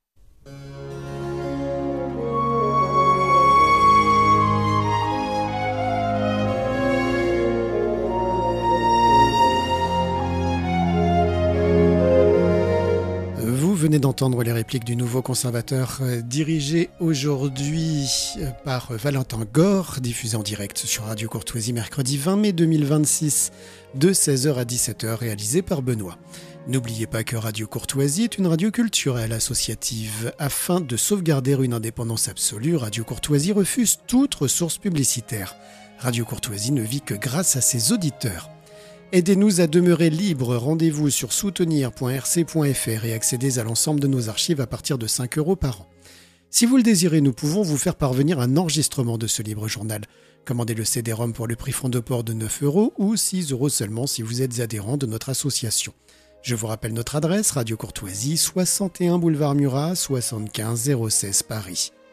Venez d'entendre les répliques du Nouveau Conservateur, euh, dirigé aujourd'hui euh, par Valentin Gore, diffusé en direct sur Radio Courtoisie mercredi vingt mai deux mille vingt-six de seize heures à dix-sept heures, réalisé par Benoît. N'oubliez pas que Radio Courtoisie est une radio culturelle associative. Afin de sauvegarder une indépendance absolue, Radio Courtoisie refuse toute ressource publicitaire. Radio Courtoisie ne vit que grâce à ses auditeurs. Aidez-nous à demeurer libres. Rendez-vous sur soutenir point r c point f r et accédez à l'ensemble de nos archives à partir de cinq euros par an. Si vous le désirez, nous pouvons vous faire parvenir un enregistrement de ce libre journal. Commandez le C D-ROM pour le prix Fondeport de neuf euros ou six euros seulement si vous êtes adhérent de notre association. Je vous rappelle notre adresse, Radio Courtoisie, soixante et un boulevard Murat, soixante-quinze zéro seize Paris.